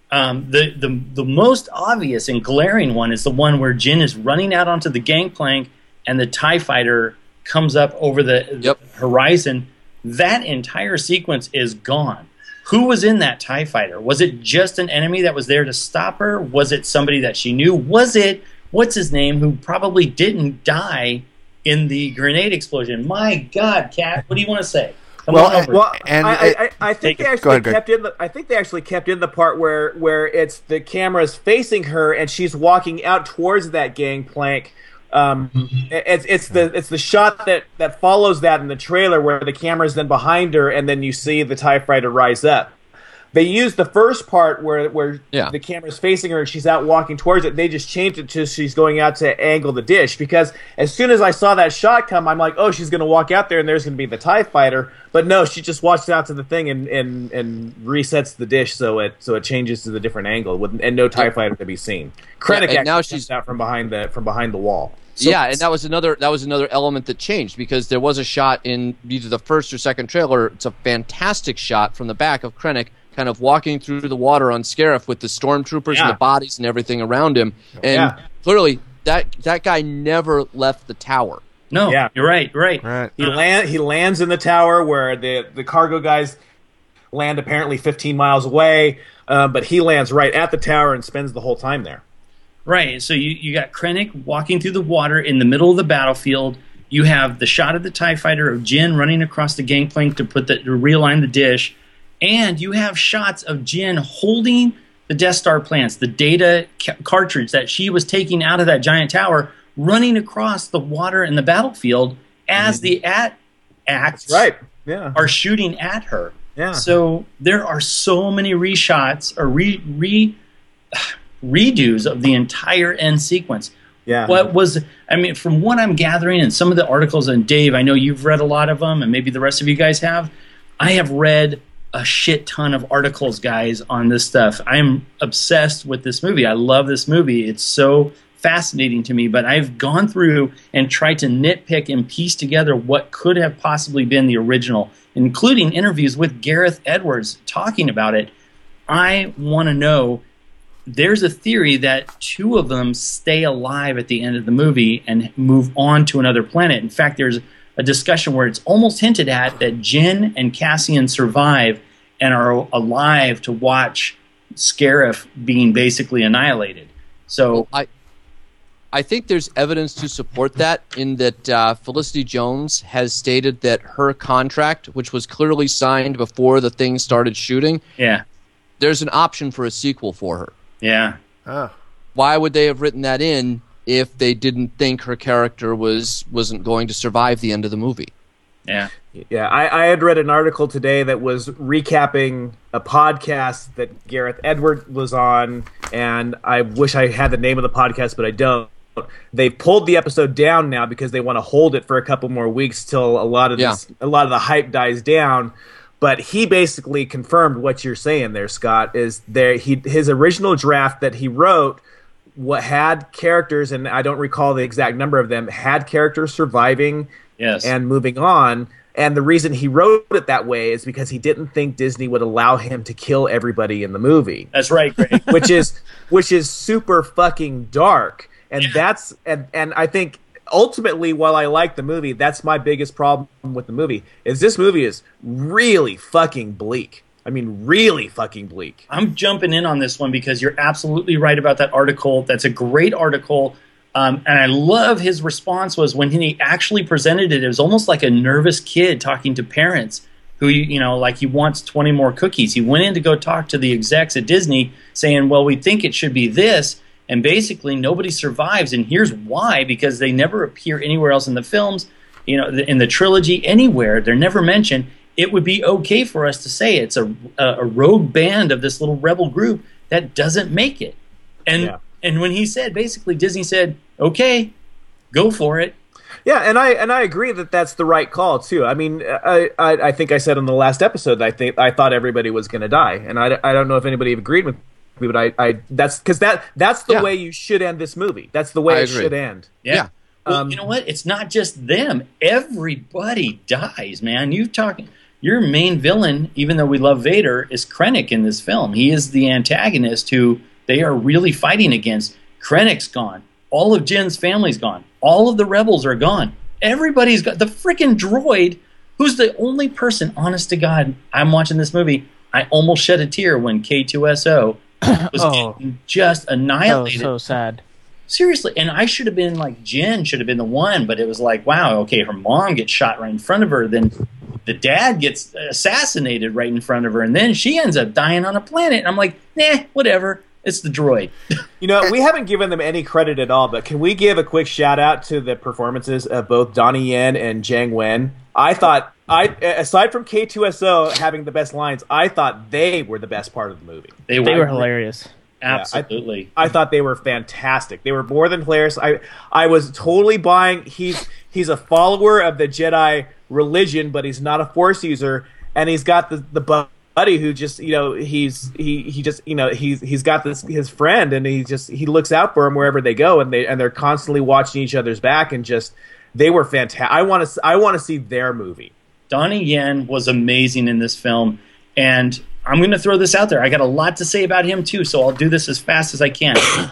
Um, the, the the most obvious and glaring one is the one where Jin is running out onto the gangplank and the TIE fighter comes up over the, yep. the horizon. That entire sequence is gone. Who was in that TIE fighter? Was it just an enemy that was there to stop her? Was it somebody that she knew? Was it, what's his name, who probably didn't die in the grenade explosion? My God, Kat, what do you want to say? Come well, on over. well, and I, it, I, I think they Go actually ahead, Greg. kept in the. I think they actually kept in the part where where it's the camera's facing her and she's walking out towards that gangplank. Um, it's it's the it's the shot that, that follows that in the trailer where the camera's then behind her and then you see the TIE fighter rise up. They used the first part where where yeah. the camera's facing her and she's out walking towards it. They just changed it to she's going out to angle the dish, because as soon as I saw that shot come, I'm like, oh, she's going to walk out there and there's going to be the TIE fighter. But no, she just walks out to the thing and, and, and resets the dish so it so it changes to the different angle with and no TIE yeah. fighter to be seen. Krennic yeah, and now she's she's out from behind the from behind the wall. So yeah, and that was another that was another element that changed, because there was a shot in either the first or second trailer. It's a fantastic shot from the back of Krennic, kind of walking through the water on Scarif with the stormtroopers yeah. and the bodies and everything around him. And yeah. clearly, that that guy never left the tower. No, yeah. you're right, right. Right. He land he lands in the tower where the the cargo guys land apparently fifteen miles away, uh, but he lands right at the tower and spends the whole time there. Right, so you, you got Krennic walking through the water in the middle of the battlefield. You have the shot of the TIE fighter of Jin running across the gangplank to put the to realign the dish, and you have shots of Jin holding the Death Star plans, the data ca- cartridge that she was taking out of that giant tower, running across the water in the battlefield as mm-hmm. the at acts That's right. Yeah. are shooting at her. Yeah. So there are so many reshots or re re. redos of the entire end sequence. Yeah. What was, I mean, from what I'm gathering and some of the articles, and Dave, I know you've read a lot of them, and maybe the rest of you guys have. I have read a shit ton of articles, guys, on this stuff. I'm obsessed with this movie. I love this movie. It's so fascinating to me, but I've gone through and tried to nitpick and piece together what could have possibly been the original, including interviews with Gareth Edwards talking about it. I want to know, there's a theory that two of them stay alive at the end of the movie and move on to another planet. In fact, there's a discussion where it's almost hinted at that Jin and Cassian survive and are alive to watch Scarif being basically annihilated. So well, I I think there's evidence to support that, in that uh, Felicity Jones has stated that her contract, which was clearly signed before the thing started shooting, yeah, there's an option for a sequel for her. Yeah. Oh. Why would they have written that in if they didn't think her character was wasn't going to survive the end of the movie? Yeah. Yeah, I, I had read an article today that was recapping a podcast that Gareth Edwards was on, and I wish I had the name of the podcast, but I don't. They've pulled the episode down now because they want to hold it for a couple more weeks till a lot of this, yeah. a lot of the hype dies down. But he basically confirmed what you're saying there, Scott, is there he his original draft that he wrote what had characters, and I don't recall the exact number of them, had characters surviving yes. and moving on. And the reason he wrote it that way is because he didn't think Disney would allow him to kill everybody in the movie. That's right, Greg. which is which is super fucking dark. And yeah. that's and, and I think ultimately, while I like the movie, that's my biggest problem with the movie, is this movie is really fucking bleak. I mean, really fucking bleak. I'm jumping in on this one because you're absolutely right about that article. That's a great article. Um, and I love his response was when he actually presented it, it was almost like a nervous kid talking to parents who, you know, like he wants twenty more cookies. He went in to go talk to the execs at Disney saying, well, we think it should be this. And basically, nobody survives, and here's why: because they never appear anywhere else in the films, you know, in the trilogy, anywhere. They're never mentioned. It would be okay for us to say it's a a rogue band of this little rebel group that doesn't make it. And yeah. and when he said, basically, Disney said, "Okay, go for it." Yeah, and I and I agree that that's the right call too. I mean, I I, I think I said in the last episode that I think I thought everybody was going to die, and I, I don't know if anybody agreed with. But I, I that's because that that's the yeah. way you should end this movie. That's the way I it agree. should end. Yeah. yeah. Well, um, you know what? It's not just them. Everybody dies, man. You talking? your main villain, even though we love Vader, is Krennic in this film. He is the antagonist who they are really fighting against. Krennic's gone. All of Jen's family's gone. All of the rebels are gone. Everybody's got the freaking droid, who's the only person, honest to God, I'm watching this movie, I almost shed a tear when K two S O was Oh. getting just annihilated. So, so sad. Seriously, and I should have been like, Jen should have been the one, but it was like, wow, okay, her mom gets shot right in front of her, then the dad gets assassinated right in front of her, and then she ends up dying on a planet. And I'm like, nah, whatever. It's the droid. You know, we haven't given them any credit at all, but can we give a quick shout out to the performances of both Donnie Yen and Zhang Wen? I thought, I aside from K two S O having the best lines, I thought they were the best part of the movie. They were, they were hilarious. Absolutely. Yeah, I, I thought they were fantastic. They were more than hilarious. I I was totally buying. He's he's a follower of the Jedi religion, but he's not a Force user, and he's got the the buddy who just you know he's he he just you know he's he's got this his friend, and he just he looks out for him wherever they go, and they and they're constantly watching each other's back, and just they were fantastic. I want to I want to see their movie. Donnie Yen was amazing in this film, and I'm going to throw this out there. I got a lot to say about him too, so I'll do this as fast as I can.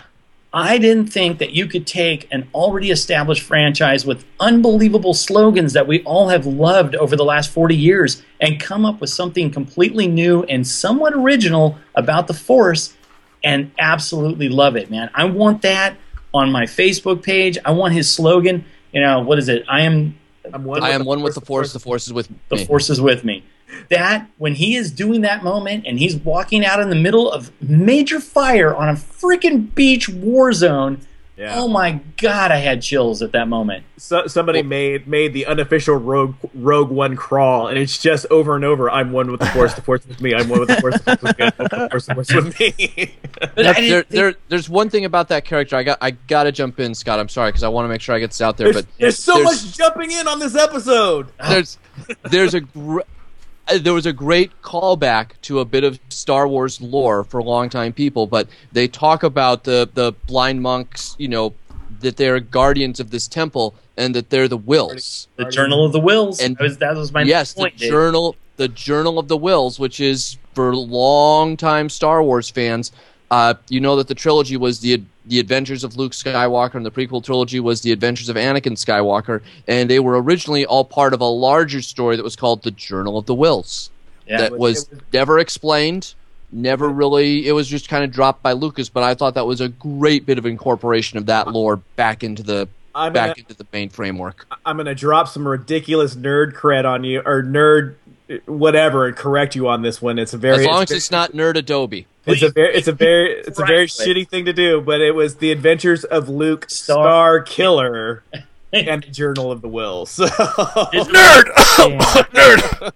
I didn't think that you could take an already established franchise with unbelievable slogans that we all have loved over the last forty years and come up with something completely new and somewhat original about the Force and absolutely love it, man. I want that on my Facebook page. I want his slogan. You know, what is it? I am... I'm one I with am the one with Force, the Force. The Force is with me. The Force is with me. That, when he is doing that moment and he's walking out in the middle of major fire on a freaking beach war zone, Yeah. oh my God, I had chills at that moment. So, somebody made made the unofficial Rogue Rogue One crawl, and it's just over and over. I'm one with the Force. The Force with me. I'm one with the Force. The Force with me. I'm one with the Force. The Force with me. But I didn't there, think- there, there's one thing about that character. I got, I got to jump in, Scott. I'm sorry because I want to make sure I get this out there. There's, but there's so there's- much jumping in on this episode. there's there's a gr- uh, there was a great callback to a bit of Star Wars lore for longtime people, but they talk about the the blind monks, you know, that they're guardians of this temple and that they're the Wills. The Journal of the Wills. And that was, that was my yes, point. the Dave. journal, the Journal of the Wills, which is for long-time Star Wars fans. Uh, you know that the trilogy was the the Adventures of Luke Skywalker, and the prequel trilogy was the Adventures of Anakin Skywalker, and they were originally all part of a larger story that was called the Journal of the Wills. Yeah, that it was, was- it was- never explained, never really. It was just kind of dropped by Lucas, but I thought that was a great bit of incorporation of that lore back into the I'm back gonna- into the main framework. I'm gonna drop some ridiculous nerd cred on you, or nerd whatever, and correct you on this one. It's a very As long it's as it's not Nerd Adobe. It's a very, it's a very, it's a very Right. shitty thing to do, but it was the Adventures of Luke Star- Star Killer and the Journal of the Wills. So, Nerd! Yeah. Nerd!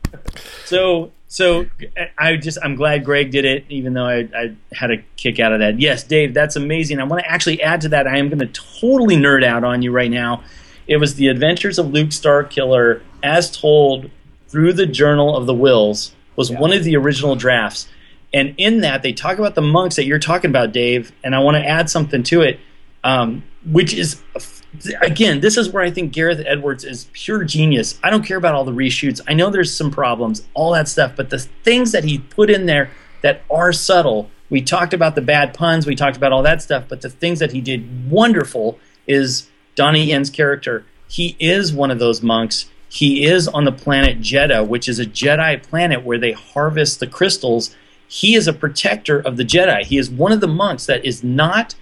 So, so I just I'm glad Greg did it, even though I, I had a kick out of that. Yes, Dave, that's amazing. I want to actually add to that. I am going to totally nerd out on you right now. It was the Adventures of Luke Starkiller, as told through the Journal of the Wills, was one of the original drafts. And in that, they talk about the monks that you're talking about, Dave. And I want to add something to it, um, which is, again, this is where I think Gareth Edwards is pure genius. I don't care about all the reshoots. I know there's some problems, all that stuff. But the things that he put in there that are subtle, we talked about the bad puns, we talked about all that stuff. But the things that he did wonderful is Donnie Yen's character. He is one of those monks. He is on the planet Jeddah, which is a Jedi planet where they harvest the crystals. He is a protector of the Jedi. He is one of the monks that is not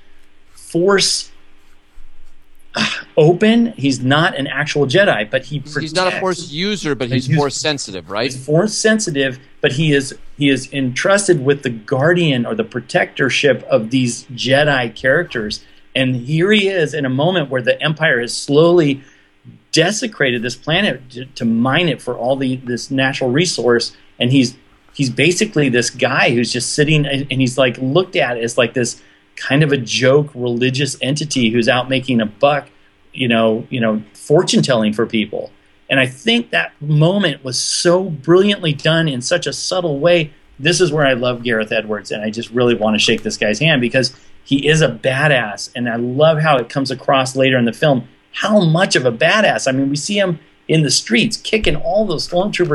Force uh, open. He's not an actual Jedi, but he He's not a Force user, but he's He's- Force sensitive, right? He's Force sensitive, but he is he is entrusted with the guardian or the protectorship of these Jedi characters. And here he is in a moment where the Empire has slowly desecrated this planet to, to mine it for all the this natural resource, and he's he's basically this guy who's just sitting and and he's like looked at as like this kind of a joke religious entity who's out making a buck, you know, you know, fortune telling for people. And I think that moment was so brilliantly done in such a subtle way. This is where I love Gareth Edwards, and I just really want to shake this guy's hand because he is a badass, and I love how it comes across later in the film how much of a badass. I mean, we see him in the streets kicking all those stormtroopers'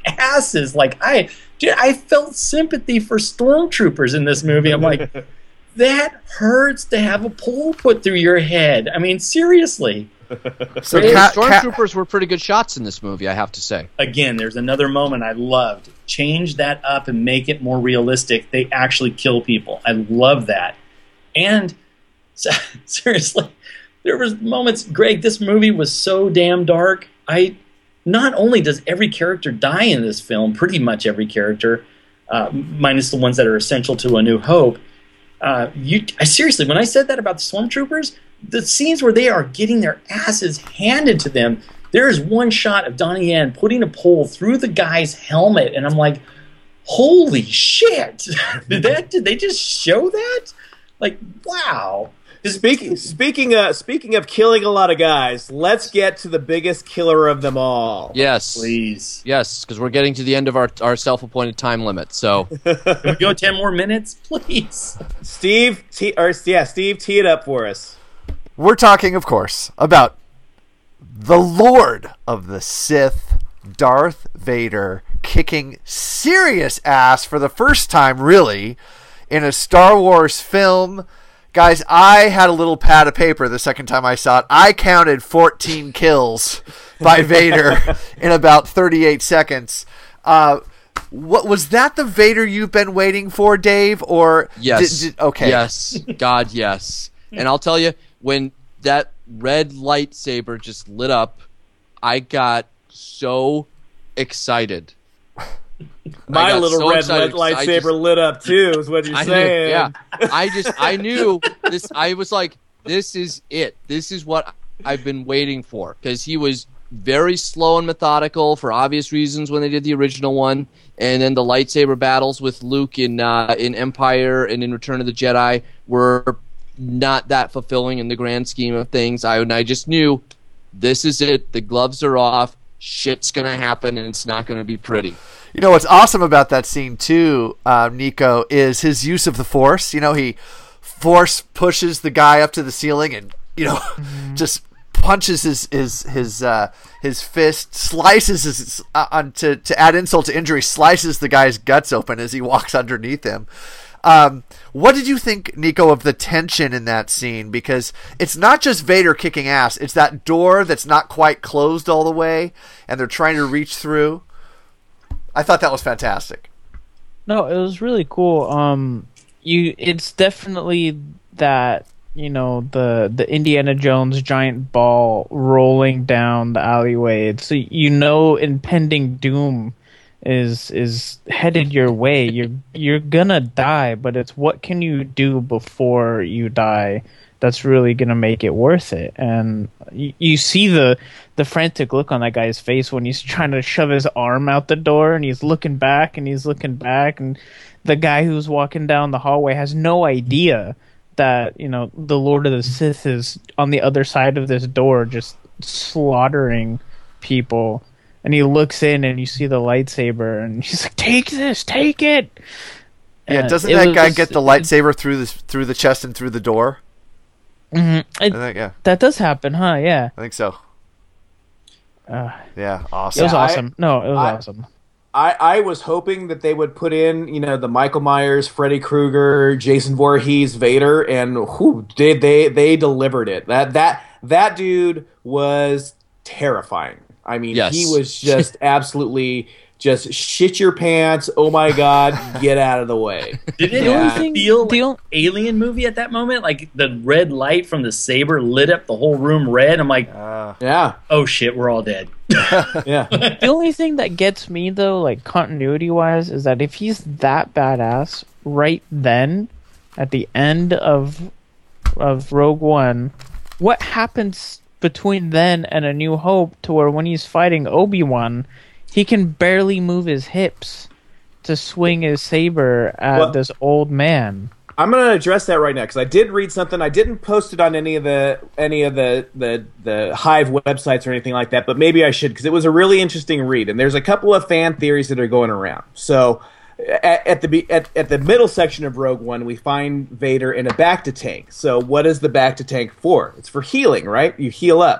asses. Like I, dude, I felt sympathy for stormtroopers in this movie. I'm like, that hurts to have a pole put through your head. I mean, seriously. So the stormtroopers were pretty good shots in this movie, I have to say. Again, there's another moment I loved. Change that up and make it more realistic. They actually kill people. I love that. And seriously, there was moments, Greg, this movie was so damn dark. I not only does every character die in this film, pretty much every character, uh, minus the ones that are essential to A New Hope. Uh, you, I seriously, when I said that about the stormtroopers, the scenes where they are getting their asses handed to them, there is one shot of Donnie Yen putting a pole through the guy's helmet, and I'm like, holy shit! did that? Did they just show that? Like, wow. Speaking speaking uh, speaking of killing a lot of guys, let's get to the biggest killer of them all. Yes, please. Yes, because we're getting to the end of our, our self-appointed time limit. So, can we go ten more minutes, please? Steve, tee, or yeah, Steve, tee it up for us. We're talking, of course, about the Lord of the Sith, Darth Vader, kicking serious ass for the first time, really, in a Star Wars film. Guys, I had a little pad of paper the second time I saw it. I counted fourteen kills by Vader in about thirty-eight seconds. Uh, what was that? The Vader you've been waiting for, Dave? Or yes, did, did, okay, yes, God, yes. And I'll tell you, when that red lightsaber just lit up, I got so excited. My little so red excited, lightsaber just, lit up too, is what you're I saying. Knew, yeah, I just I knew this. I was like, this is it. This is what I've been waiting for, because he was very slow and methodical for obvious reasons when they did the original one, and then the lightsaber battles with Luke in uh, in Empire and in Return of the Jedi were not that fulfilling in the grand scheme of things. I and I just knew this is it. The gloves are off. Shit's gonna happen, and it's not gonna be pretty. You know what's awesome about that scene too, uh, Nico, is his use of the Force. You know, he Force pushes the guy up to the ceiling, and you know, mm-hmm. just punches his his his uh, his fist, slices his uh, on to to add insult to injury, slices the guy's guts open as he walks underneath him. Um, what did you think, Nico, of the tension in that scene? Because it's not just Vader kicking ass; it's that door that's not quite closed all the way, and they're trying to reach through. I thought that was fantastic. No, it was really cool. Um, you, it's definitely that, you know, the the Indiana Jones giant ball rolling down the alleyway. It's, you know, impending doom is is headed your way. You're you're gonna die, but it's what can you do before you die that's really gonna make it worth it. And you, you see the the frantic look on that guy's face when he's trying to shove his arm out the door, and he's looking back and he's looking back, and the guy who's walking down the hallway has no idea that, you know, the Lord of the Sith is on the other side of this door just slaughtering people. And he looks in and you see the lightsaber, and he's like, take this, take it. Yeah, and doesn't that guy get the lightsaber through the through the chest and through the door? Mm-hmm. It, I think, yeah. That does happen, huh? Yeah. I think so. Uh, yeah, awesome. It was yeah, awesome. I, no, it was I, awesome. I, I was hoping that they would put in, you know, the Michael Myers, Freddy Krueger, Jason Voorhees, Vader, and who did they they delivered it. That that that dude was terrifying. I mean, yes. he was just absolutely just shit your pants. Oh my God, get out of the way. Did it yeah. feel like an Alien movie at that moment? Like the red light from the saber lit up the whole room red. I'm like, uh, yeah. Oh shit, we're all dead. yeah. The only thing that gets me though, like continuity wise, is that if he's that badass right then, at the end of of Rogue One, what happens between then and A New Hope to where when he's fighting Obi-Wan, he can barely move his hips to swing his saber at well, this old man. I'm going to address that right now because I did read something. I didn't post it on any of the any of the the, the Hive websites or anything like that, but maybe I should because it was a really interesting read. And there's a couple of fan theories that are going around. So at, at the at, at the middle section of Rogue One, we find Vader in a Bacta tank. So what is the Bacta tank for? It's for healing, right? You heal up.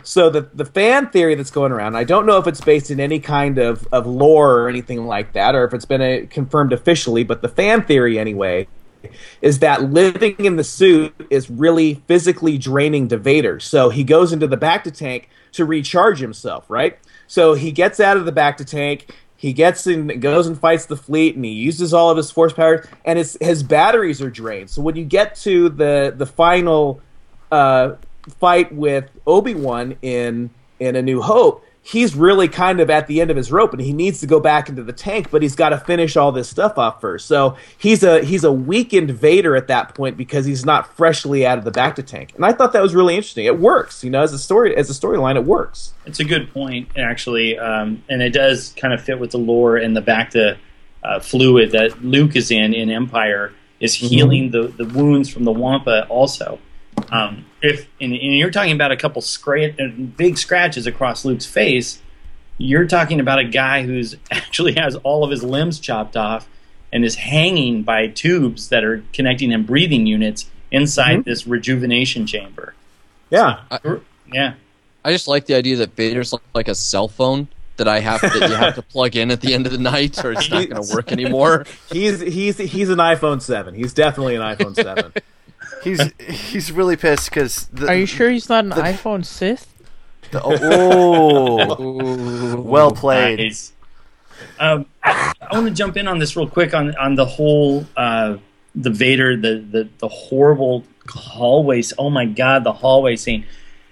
So the the fan theory that's going around, I don't know if it's based in any kind of, of lore or anything like that, or if it's been a, confirmed officially, but the fan theory anyway is that living in the suit is really physically draining to Vader. So he goes into the bacta tank to recharge himself, right? So he gets out of the bacta tank, he gets in, goes and fights the fleet, and he uses all of his force power, and his his batteries are drained. So when you get to the the final uh, fight with Obi-Wan in in A New Hope, he's really kind of at the end of his rope, and he needs to go back into the tank, but he's got to finish all this stuff off first. So he's a he's a weakened Vader at that point because he's not freshly out of the bacta tank. And I thought that was really interesting. It works, you know, as a story as a storyline, it works. It's a good point, actually, um, and it does kind of fit with the lore and the bacta uh, fluid that Luke is in in Empire is healing mm-hmm. the the wounds from the Wampa also. Um, if and, and you're talking about a couple scra- big scratches across Luke's face, you're talking about a guy who's actually has all of his limbs chopped off and is hanging by tubes that are connecting him breathing units inside mm-hmm. this rejuvenation chamber. Yeah, so, yeah. I just like the idea that Vader's like a cell phone that I have that you have to plug in at the end of the night, or it's not going to work anymore. He's he's he's an iPhone seven. He's definitely an iPhone seven. He's he's really pissed because. Are you sure he's not an the, iPhone Sith? The, oh, well played. Nice. Um, I, I want to jump in on this real quick on on the whole uh, the Vader the, the the horrible hallways. Oh my God, the hallway scene.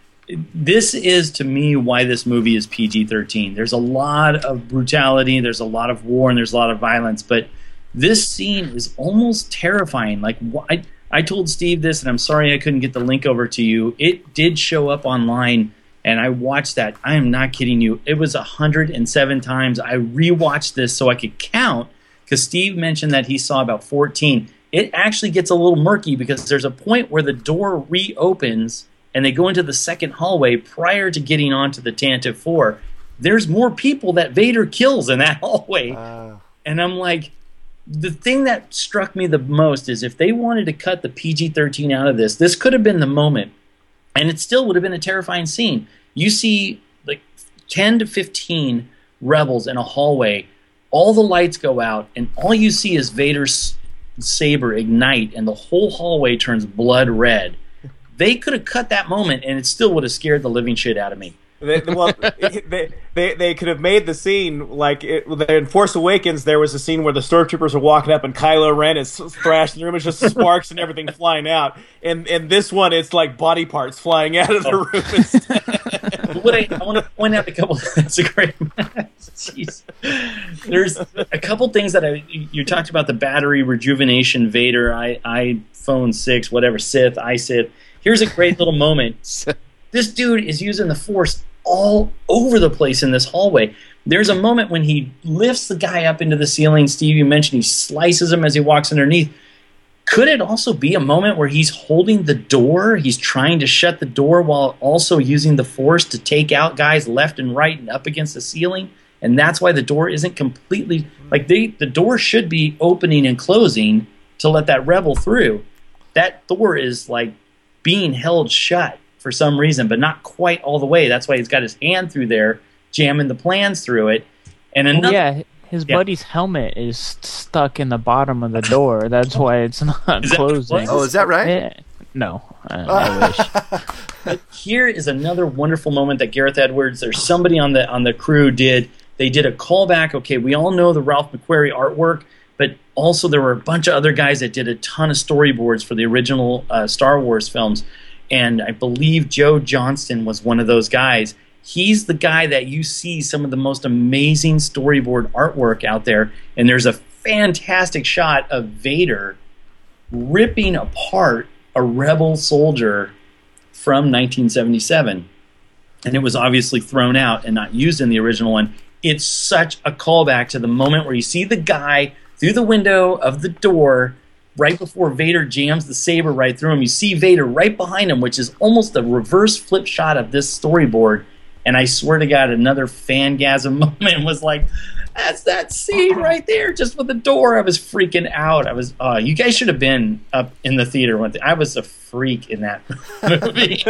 This is to me why this movie is P G thirteen. There's a lot of brutality, there's a lot of war, and there's a lot of violence, but this scene is almost terrifying. Like why? I told Steve this, and I'm sorry I couldn't get the link over to you. It did show up online, and I watched that. I am not kidding you. It was one hundred seven times. I rewatched this so I could count, because Steve mentioned that he saw about fourteen. It actually gets a little murky because there's a point where the door reopens, and they go into the second hallway prior to getting onto the Tantive four. There's more people that Vader kills in that hallway. Uh. And I'm like... The thing that struck me the most is if they wanted to cut the P G thirteen out of this, this could have been the moment, and it still would have been a terrifying scene. You see like ten to fifteen rebels in a hallway, all the lights go out, and all you see is Vader's saber ignite, and the whole hallway turns blood red. They could have cut that moment, and it still would have scared the living shit out of me. They, well, they, they they could have made the scene like it, in Force Awakens. There was a scene where the stormtroopers are walking up and Kylo Ren is thrashed, and the room is just sparks and everything flying out. And and this one, it's like body parts flying out of the oh. room. What I, I want to point out a couple. That's a great. Jeez. There's a couple things that I you talked about the battery rejuvenation Vader I iPhone six whatever Sith I Sith. Here's a great little moment. This dude is using the Force all over the place in this hallway. There's a moment when he lifts the guy up into the ceiling. Steve, you mentioned he slices him as he walks underneath. Could it also be a moment where he's holding the door? He's trying to shut the door while also using the Force to take out guys left and right and up against the ceiling? And that's why the door isn't completely... Like, they, the door should be opening and closing to let that rebel through. That door is, like, being held shut for some reason, but not quite all the way. That's why he's got his hand through there, jamming the plans through it. And another, well, yeah, his yeah. buddy's helmet is stuck in the bottom of the door. That's why it's not is closing. Oh, is that right? Yeah. No, I, I wish. But here is another wonderful moment that Gareth Edwards or somebody on the on the crew did. They did a callback. Okay, we all know the Ralph McQuarrie artwork, but also there were a bunch of other guys that did a ton of storyboards for the original uh, Star Wars films. And I believe Joe Johnston was one of those guys. He's the guy that you see some of the most amazing storyboard artwork out there. And there's a fantastic shot of Vader ripping apart a rebel soldier from nineteen seventy-seven. And it was obviously thrown out and not used in the original one. It's such a callback to the moment where you see the guy through the window of the door right before Vader jams the saber right through him. You see Vader right behind him, which is almost a reverse flip shot of this storyboard. And I swear to God, another fangasm moment was like, That's that scene right there, just with the door. I was freaking out. I was. Uh, you guys should have been up in the theater one thing. I was a freak in that movie.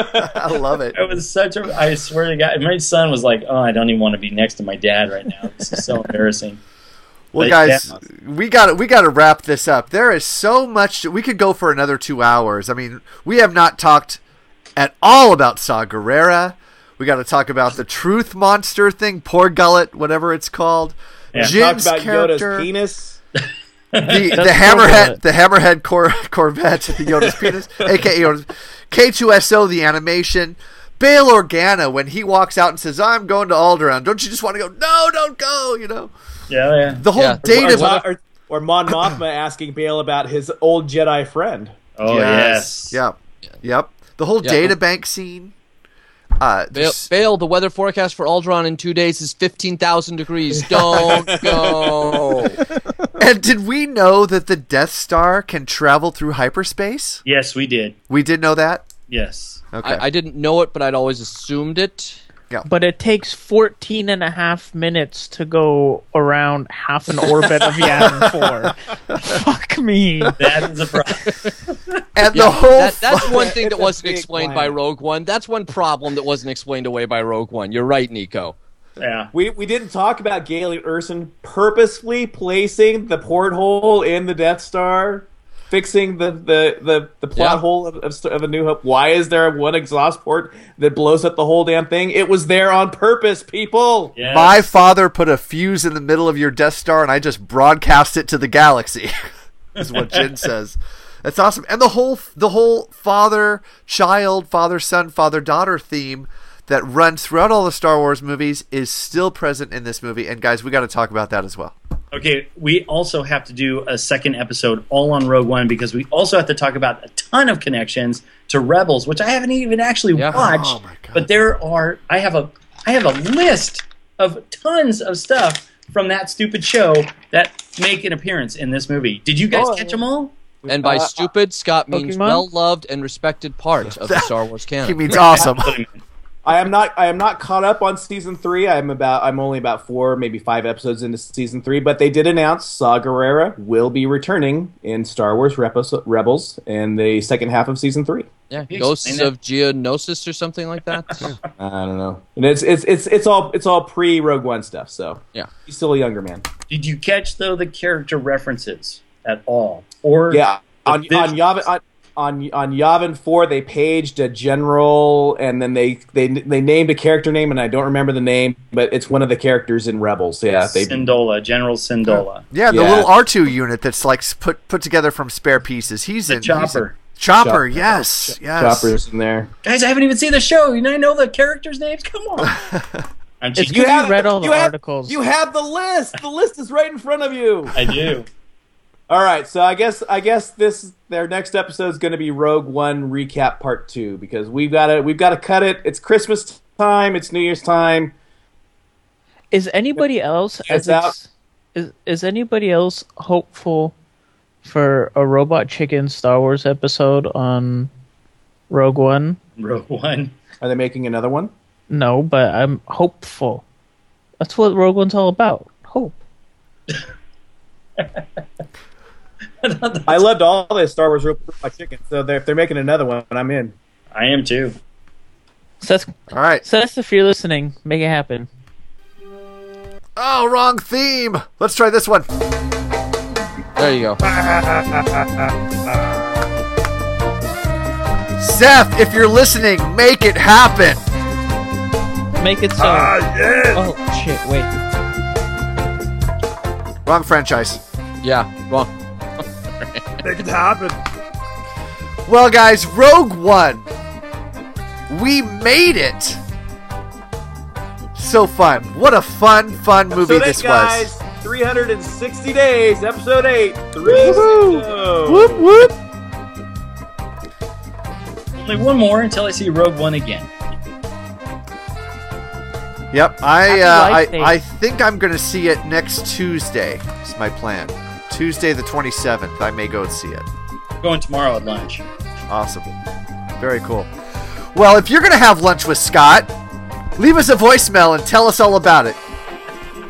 I love it. It was such a. I swear to God, my son was like, "Oh, I don't even want to be next to my dad right now. This is so embarrassing." Well, But, guys, yeah. we got we got to wrap this up. There is so much. We could go for another two hours. I mean, we have not talked at all about Saw Gerrera. We got to talk about the Truth Monster thing, Poor Gullet, whatever it's called. Yeah. Jim's Talked about character, Yoda's penis. the the hammerhead, the hammerhead cor- Corvette, Yoda's penis, aka Yoda's K two S O, the animation. Bail Organa, when he walks out and says, "I'm going to Alderaan," don't you just want to go? No, don't go. You know. Yeah, yeah. The whole Yeah. data. Or, or, or Mon Mothma asking Bale about his old Jedi friend. Oh yes. Yep. Yep. The whole Yeah. data bank scene. Uh, Bale, there's- Bale, the weather forecast for Alderaan in two days is fifteen thousand degrees. Don't go. and did we know that the Death Star can travel through hyperspace? Yes, we did. We did know that? Yes. Okay. I, I didn't know it, but I'd always assumed it. But it takes fourteen and a half minutes to go around half an orbit of Yavin four. Fuck me. That is a problem. and Yeah, the whole. that, that's fu- one thing that It's a wasn't big explained by planet. Rogue One. That's one problem that wasn't explained away by Rogue One. You're right, Nico. Yeah. We we didn't talk about Galen Erson purposefully placing the porthole in the Death Star, fixing the the, the, the plot Yeah. hole of, of, of A New Hope. Why is there one exhaust port that blows up the whole damn thing? It was there on purpose, people. Yes. My father put a fuse in the middle of your Death Star, and I just broadcast it to the galaxy. Is what Jin says. That's awesome. And the whole the whole father child, father son, father daughter theme that runs throughout all the Star Wars movies is still present in this movie. And guys, we got to talk about that as well. Okay, we also have to do a second episode all on Rogue One because we also have to talk about a ton of connections to Rebels, which I haven't even actually Yeah. watched. Oh my God. But there are I have a I have a list of tons of stuff from that stupid show that make an appearance in this movie. Did you guys Oh, catch them all? And by Uh, stupid, Scott means Pokemon? well-loved and respected part of the Star Wars canon. He means awesome. I am not. I am not caught up on season three. I'm about. I'm only about four, maybe five episodes into season three. But they did announce Saw Gerrera will be returning in Star Wars Rebels, Rebels in the second half of season three. Yeah, you Ghosts explain of Geonosis or something like that. I don't know. And it's it's it's it's all it's all pre Rogue One stuff. So Yeah. he's still a younger man. Did you catch though the character references at all? Or Yeah, on the on visuals? Yavin on, on on Yavin four, they paged a general, and then they they they named a character name, and I don't remember the name, but it's one of the characters in Rebels. Yeah, they Syndola, General Syndola. Yeah, the Yeah. little R two unit that's like put put together from spare pieces. He's The in he's in- Chopper. Chopper, Chopper. yes, yes. Chopper's in there. Guys, I haven't even seen the show. You know, I know the characters' names. Come on. I'm It's cheating. because you read all the you have- articles. You have the list. The list is right in front of you. I do. All right, so I guess I guess this their next episode is going to be Rogue One recap part two because we've got to we've got to cut it. It's Christmas time. It's New Year's time. Is anybody else It's as out. ex- is is anybody else hopeful for a Robot Chicken Star Wars episode on Rogue One? Rogue One. Are they making another one? No, but I'm hopeful. That's what Rogue One's all about. Hope. I loved all this Star Wars Robot Chicken, so they're, if they're making another one, I'm in. I am too. So that's, All right. so that's if you're listening, make it happen. Oh, wrong theme. Let's try this one. There you go. Seth, if you're listening, make it happen. Make it so. Oh shit! Wait. Wrong franchise. Yeah, wrong. Make it happen. Well, guys, Rogue One. We made it. So fun. What a fun, fun movie Episode this eight, guys. was. three hundred sixty days. Episode eight. Three Woo-hoo. Whoop, whoop. Only one more until I see Rogue One again. Yep, I Happy uh, Life I, Day. I think I'm going to see it next Tuesday. Is my plan. Tuesday the twenty-seventh. I may go and see it. Going tomorrow at lunch. Awesome. Very cool. Well, if you're going to have lunch with Scott, leave us a voicemail and tell us all about it.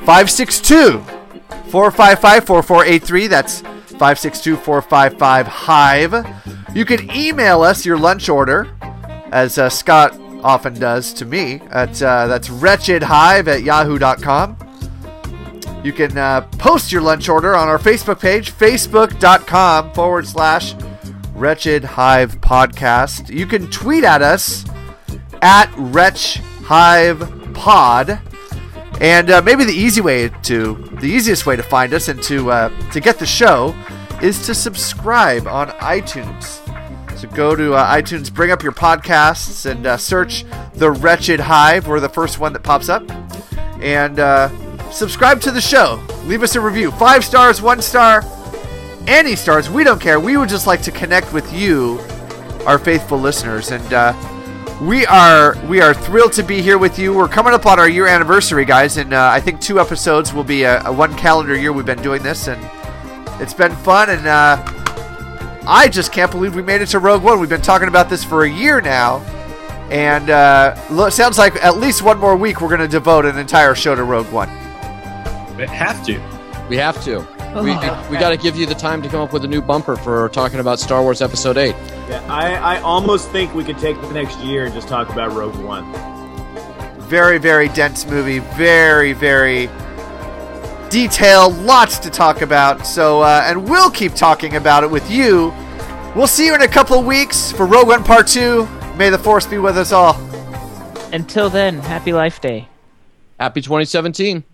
five six two, four five five, four four eight three. That's five six two, four five five, HIVE. You can email us your lunch order, as uh, Scott often does to me. At, uh, that's wretchedhive at yahoo dot com. You can uh, post your lunch order on our Facebook page, facebook.com forward slash Wretched Hive Podcast. You can tweet at us at Wretch Hive Pod. And uh, maybe the easy way to, the easiest way to find us and to uh, to get the show is to subscribe on iTunes. So go to uh, iTunes, bring up your podcasts, and uh, search The Wretched Hive. We're the first one that pops up. And uh, subscribe to the show. Leave us a review. Five stars, one star, any stars. We don't care. We would just like to connect with you, our faithful listeners. And uh, we are we are thrilled to be here with you. We're coming up on our year anniversary, guys. And uh, I think two episodes will be a, a one calendar year we've been doing this. And it's been fun. And uh, I just can't believe we made it to Rogue One. We've been talking about this for a year now. And uh, lo- sounds like at least one more week we're going to devote an entire show to Rogue One. We have to. We have to. We, we got to give you the time to come up with a new bumper for talking about Star Wars Episode eight. Yeah, I, I almost think we could take the next year and just talk about Rogue One. Very, very dense movie. Very, very detailed. Lots to talk about. So, uh, and we'll keep talking about it with you. We'll see you in a couple of weeks for Rogue One Part two. May the Force be with us all. Until then, happy Life Day. Happy twenty seventeen.